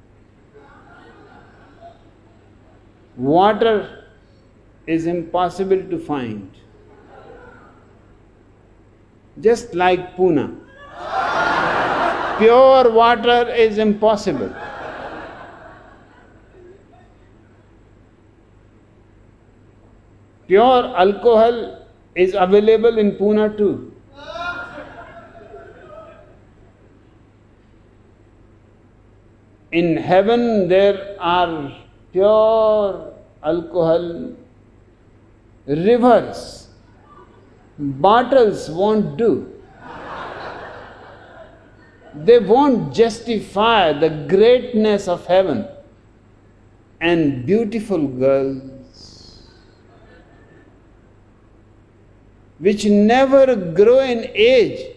Water is impossible to find. Just like Pune. Pure water is impossible. Pure alcohol is available in Pune too. In heaven there are pure alcohol rivers. Bottles won't do. They won't justify the greatness of heaven. And beautiful girls, which never grow in age.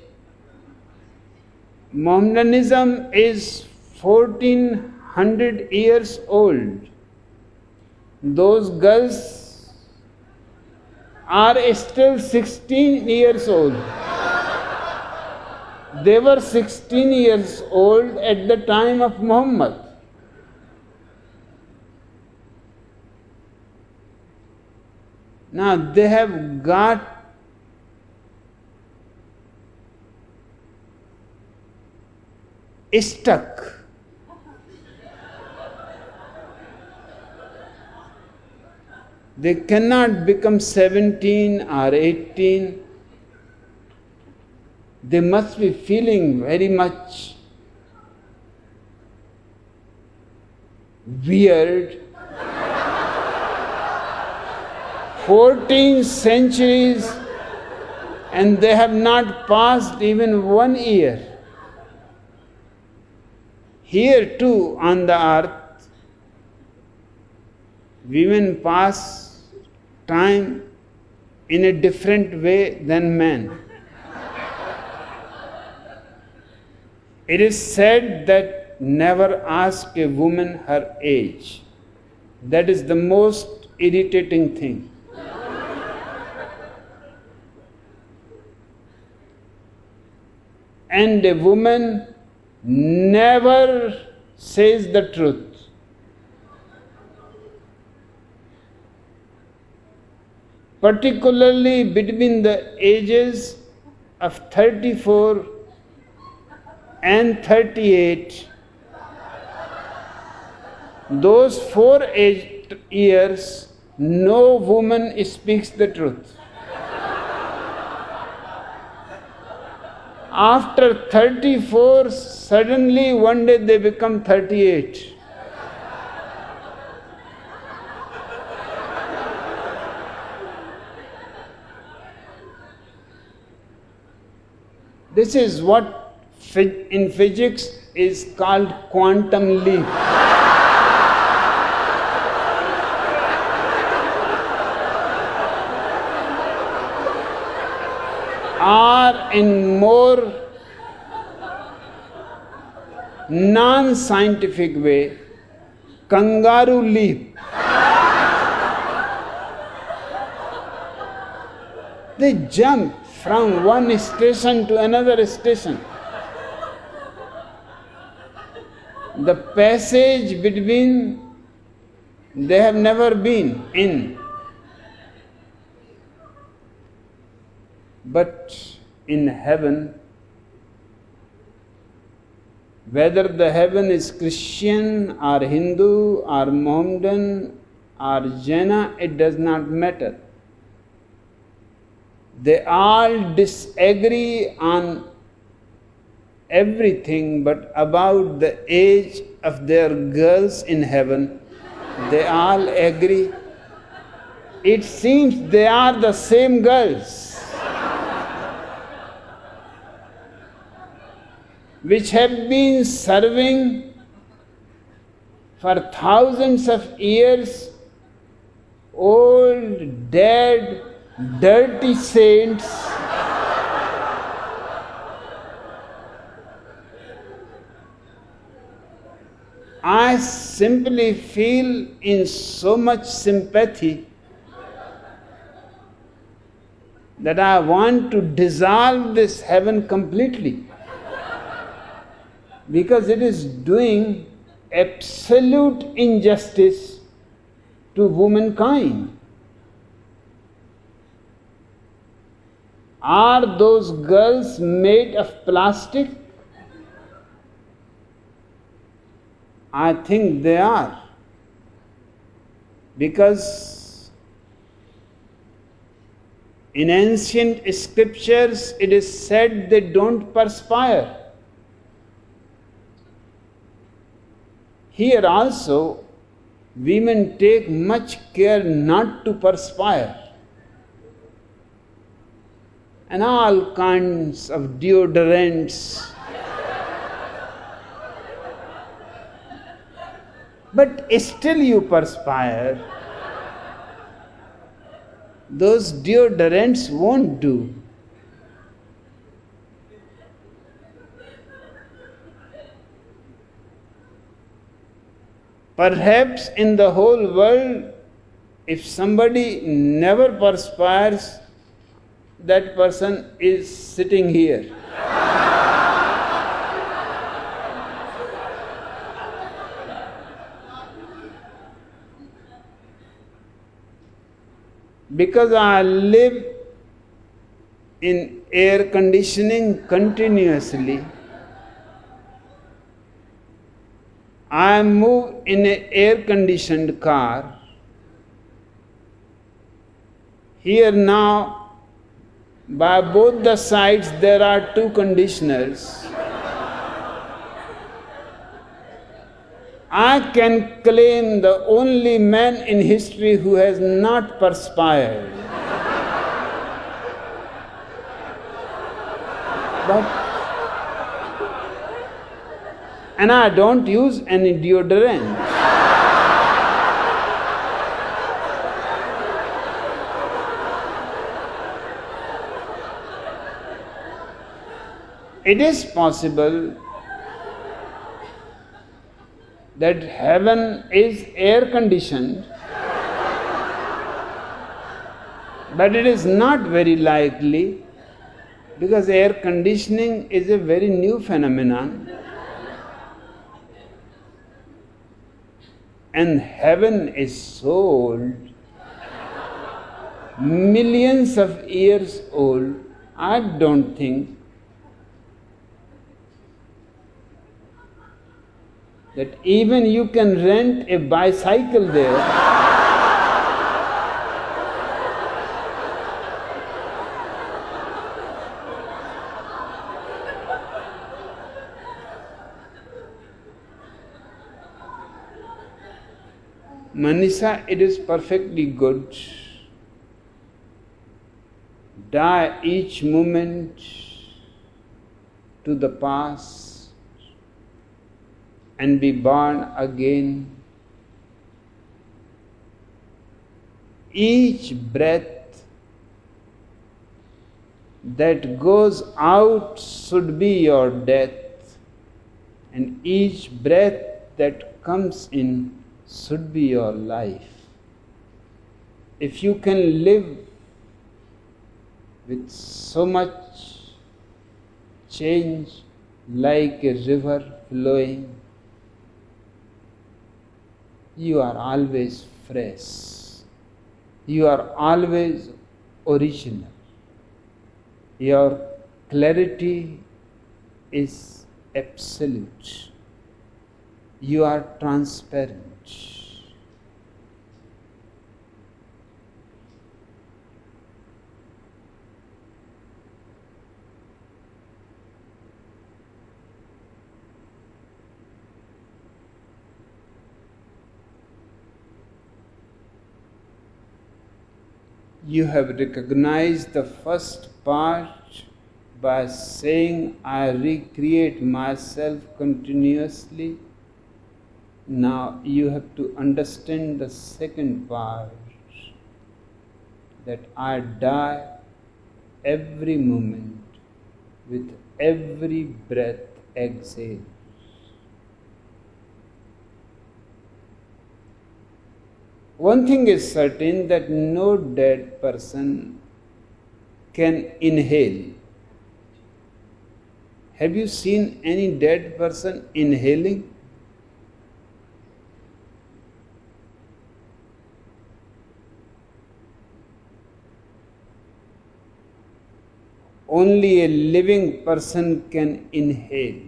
Mohammedanism is fourteen hundred years old. Those girls are still sixteen years old. They were sixteen years old at the time of Muhammad. Now they have got stuck. They cannot become seventeen or eighteen. They must be feeling very much weird. Fourteen centuries and they have not passed even one year. Here too on the earth, women pass time in a different way than men. It is said that never ask a woman her age. That is the most irritating thing. And a woman never says the truth. Particularly between the ages of thirty-four and thirty-eight, those four age years, no woman speaks the truth. After thirty-four, suddenly one day they become thirty-eight. This is what in physics is called quantum leap. Or in more non-scientific way, kangaroo leap. They jump from one station to another station. The passage between they have never been in. But in heaven, whether the heaven is Christian or Hindu or Mohammedan or Jaina, it does not matter. They all disagree on everything but about the age of their girls in heaven. They all agree. It seems they are the same girls, which have been serving for thousands of years, old, dead, dirty saints. I simply feel in so much sympathy that I want to dissolve this heaven completely, because it is doing absolute injustice to womankind. Are those girls made of plastic? I think they are, because in ancient scriptures it is said they don't perspire. Here also, women take much care not to perspire. And all kinds of deodorants. But still you perspire. Those deodorants won't do. Perhaps in the whole world, if somebody never perspires, that person is sitting here. Because I live in air conditioning continuously, I move in an air conditioned car. Here now, by both the sides there are two conditioners. I can claim the only man in history who has not perspired. But, and I don't use any deodorant. It is possible that heaven is air conditioned, but it is not very likely, because air conditioning is a very new phenomenon, and heaven is so old, millions of years old. I don't think that even you can rent a bicycle there. Manisha, it is perfectly good. Die each moment to the past and be born again. Each breath that goes out should be your death, and each breath that comes in should be your life. If you can live with so much change like a river flowing, you are always fresh. You are always original. Your clarity is absolute. You are transparent. You have recognized the first part by saying, I recreate myself continuously. Now you have to understand the second part, that I die every moment with every breath exhale. One thing is certain, that no dead person can inhale. Have you seen any dead person inhaling? Only a living person can inhale.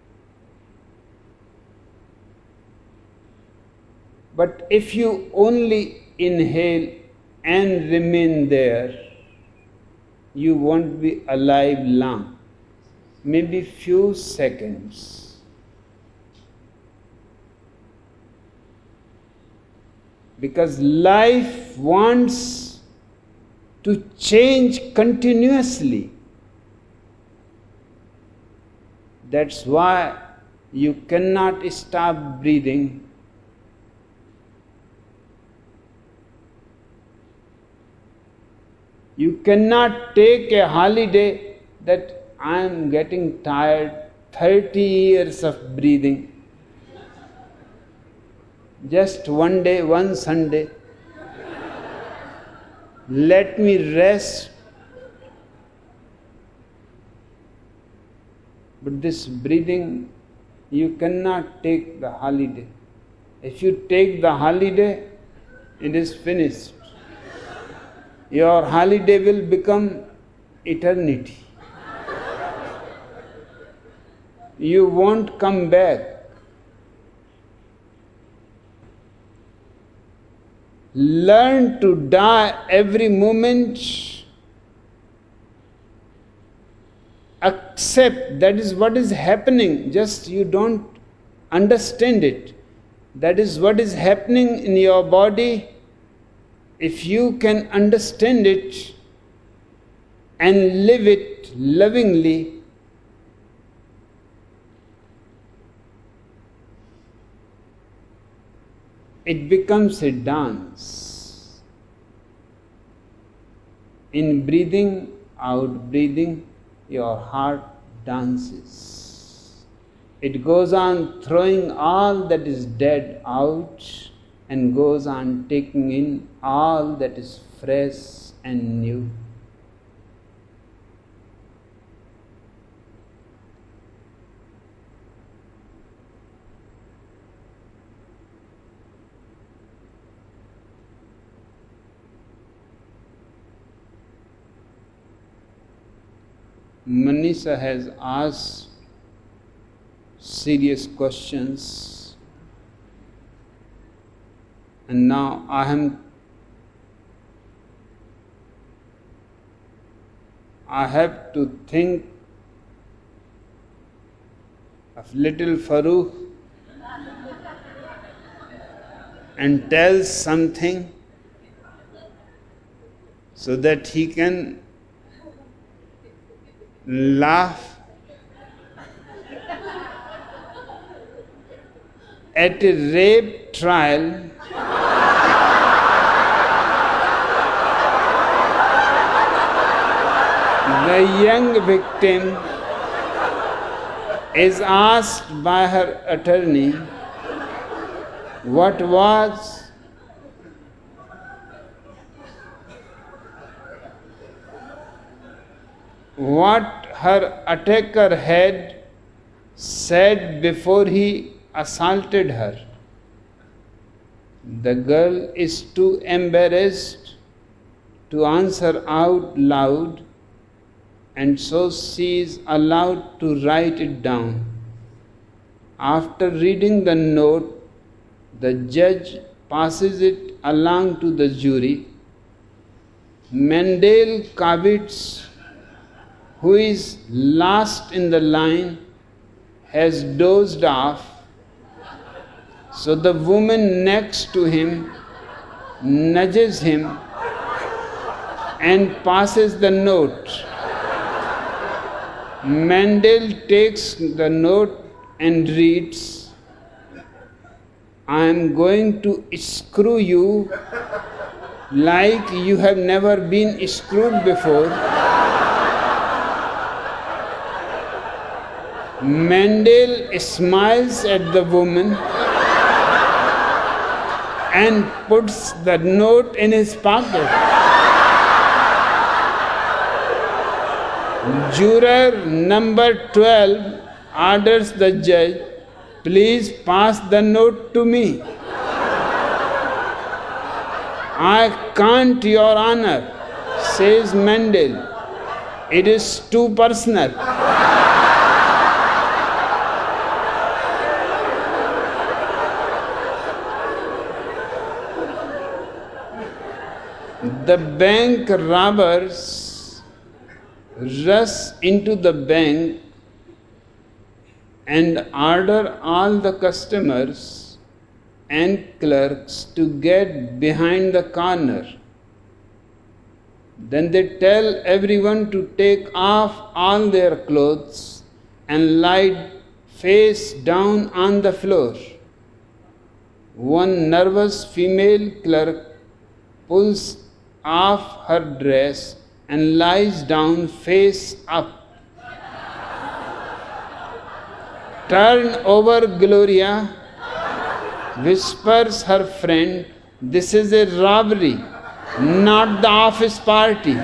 But if you only inhale and remain there, you won't be alive long, maybe few seconds. Because life wants to change continuously. That's why you cannot stop breathing. You cannot take a holiday that I am getting tired, thirty years of breathing. Just one day, one Sunday, let me rest. But this breathing, you cannot take the holiday. If you take the holiday, it is finished. Your holiday will become eternity. You won't come back. Learn to die every moment. Accept that is what is happening, just you don't understand it. That is what is happening in your body. If you can understand it and live it lovingly, it becomes a dance. In breathing, out breathing, your heart dances. It goes on throwing all that is dead out and goes on taking in all that is fresh and new. Manisha has asked serious questions, and now I am I have to think of little Farooq and tell something so that he can laugh at a rape trial. The young victim is asked by her attorney what was what her attacker had said before he assaulted her. The girl is too embarrassed to answer out loud, and so she is allowed to write it down. After reading the note, the judge passes it along to the jury. Mendel Kavitz, who is last in the line, has dozed off, so the woman next to him nudges him and passes the note. Mendel takes the note and reads, "I am going to screw you like you have never been screwed before." Mendel smiles at the woman and puts the note in his pocket. Juror number twelve orders the judge, "Please pass the note to me." "I can't, Your Honor," says Mendel. "It is too personal." The bank robbers rush into the bank and order all the customers and clerks to get behind the corner. Then they tell everyone to take off all their clothes and lie face down on the floor. One nervous female clerk pulls off her dress and lies down face up. Turn over, Gloria, whispers her friend. This is a robbery, not the office party.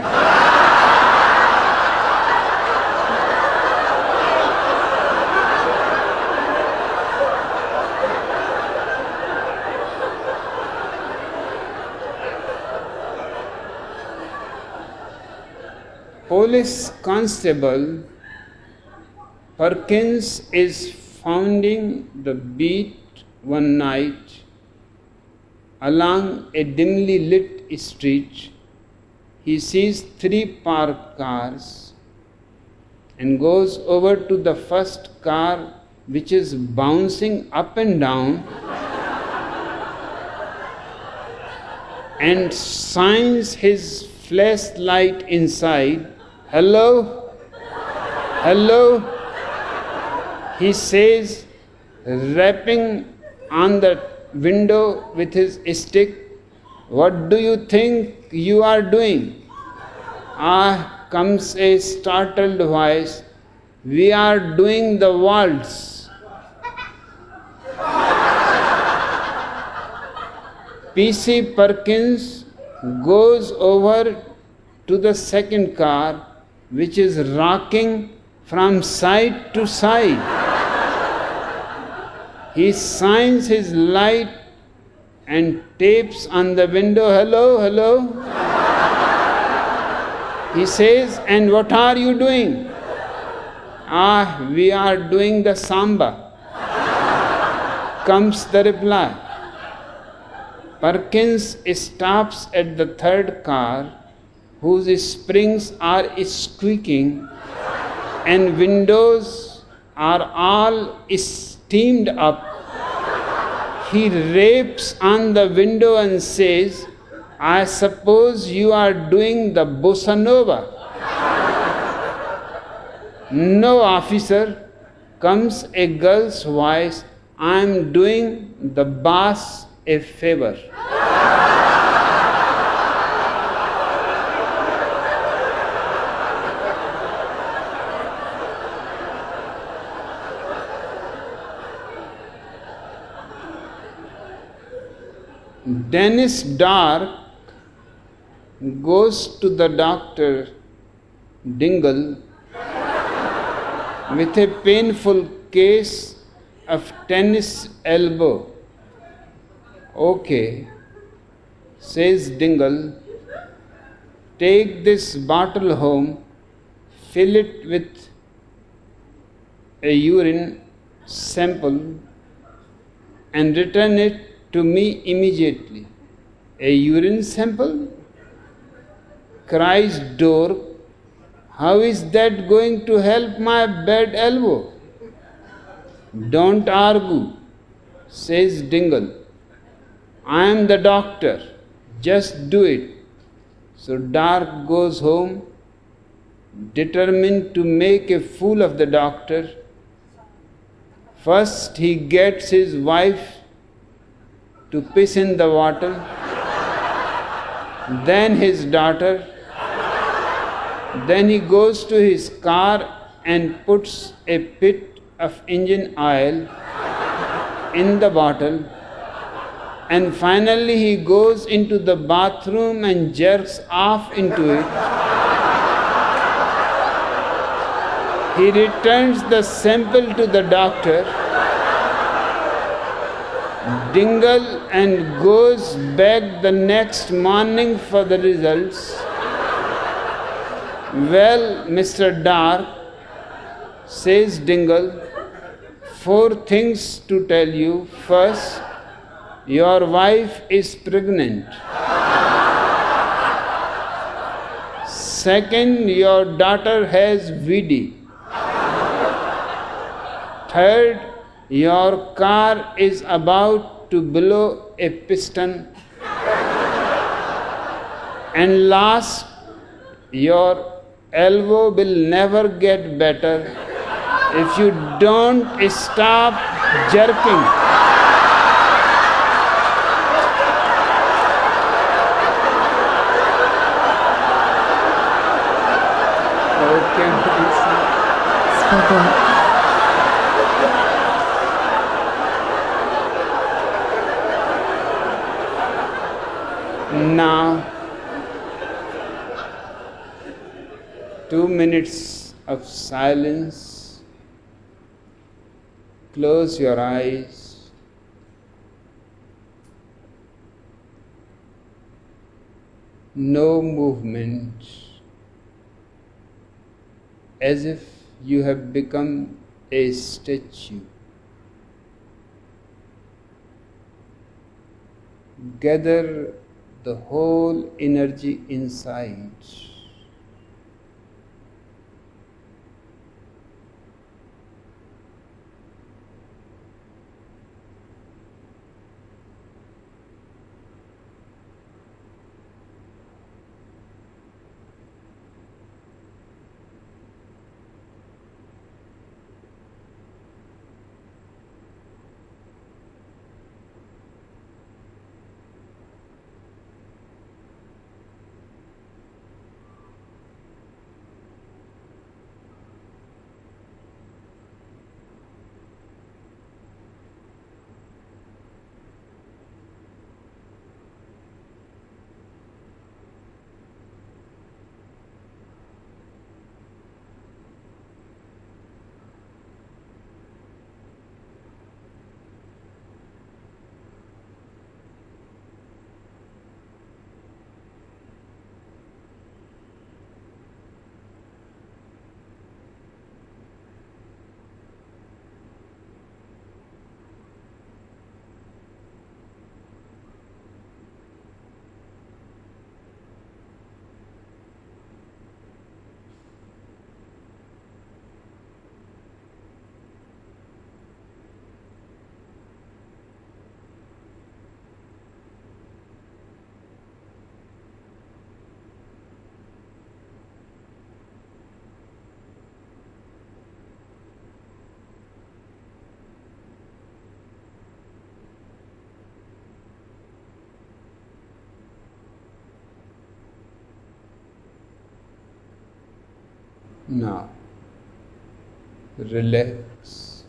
Police Constable Perkins is founding the beat one night along a dimly lit street. He sees three parked cars and goes over to the first car, which is bouncing up and down, and shines his flashlight inside. Hello? Hello? He says, rapping on the window with his stick. What do you think you are doing? Ah, comes a startled voice. We are doing the waltz. P C Perkins goes over to the second car, which is rocking from side to side. He shines his light and tapes on the window. Hello, hello. He says, and what are you doing? Ah, we are doing the samba. Comes the reply. Perkins stops at the third car, whose springs are squeaking and windows are all steamed up. He raps on the window and says, I suppose you are doing the bossa nova. No, officer, comes a girl's voice. I am doing the boss a favor. Dennis Dark goes to the doctor Dingle with a painful case of tennis elbow. Okay, says Dingle, take this bottle home, fill it with a urine sample and return it to me immediately. A urine sample? Cries Dork. How is that going to help my bad elbow? Don't argue, says Dingle. I am the doctor. Just do it. So Dark goes home, determined to make a fool of the doctor. First he gets his wife to piss in the water, then his daughter, then he goes to his car and puts a pit of engine oil in the bottle, and finally he goes into the bathroom and jerks off into it. He returns the sample to the doctor, Dingle, and goes back the next morning for the results. Well, Mister Dark, says Dingle, four things to tell you. First, your wife is pregnant. Second, your daughter has V D. Third, your car is about to blow a piston, and last, your elbow will never get better if you don't stop jerking. Okay, Svabod. Now, two minutes of silence. Close your eyes. No movement, as if you have become a statue. Gather the whole energy inside. Now, relax.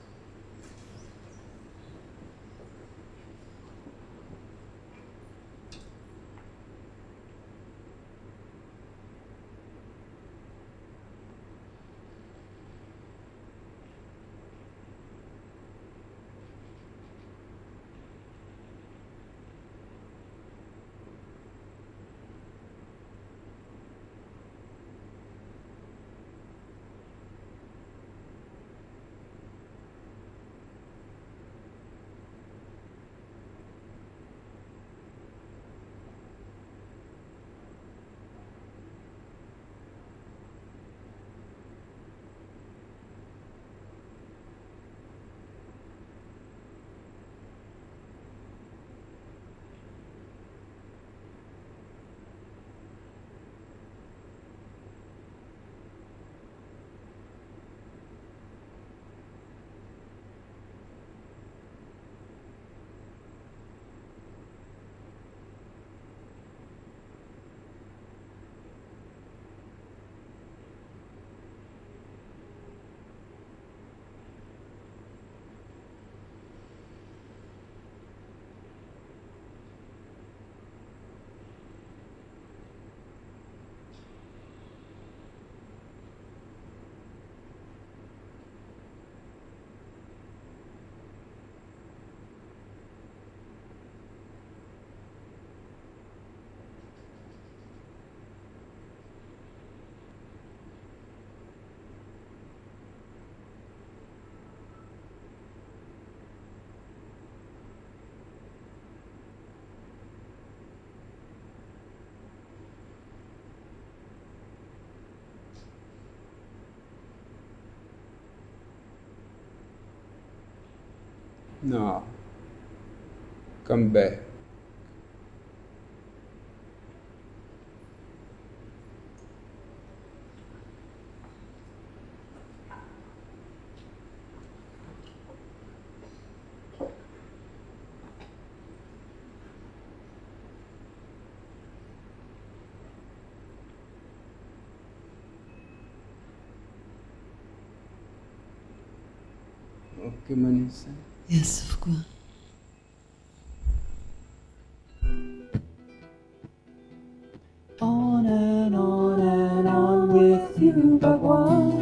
Now, come back. Okay, Manisha? Yes, of course. On and on and on with you, but one.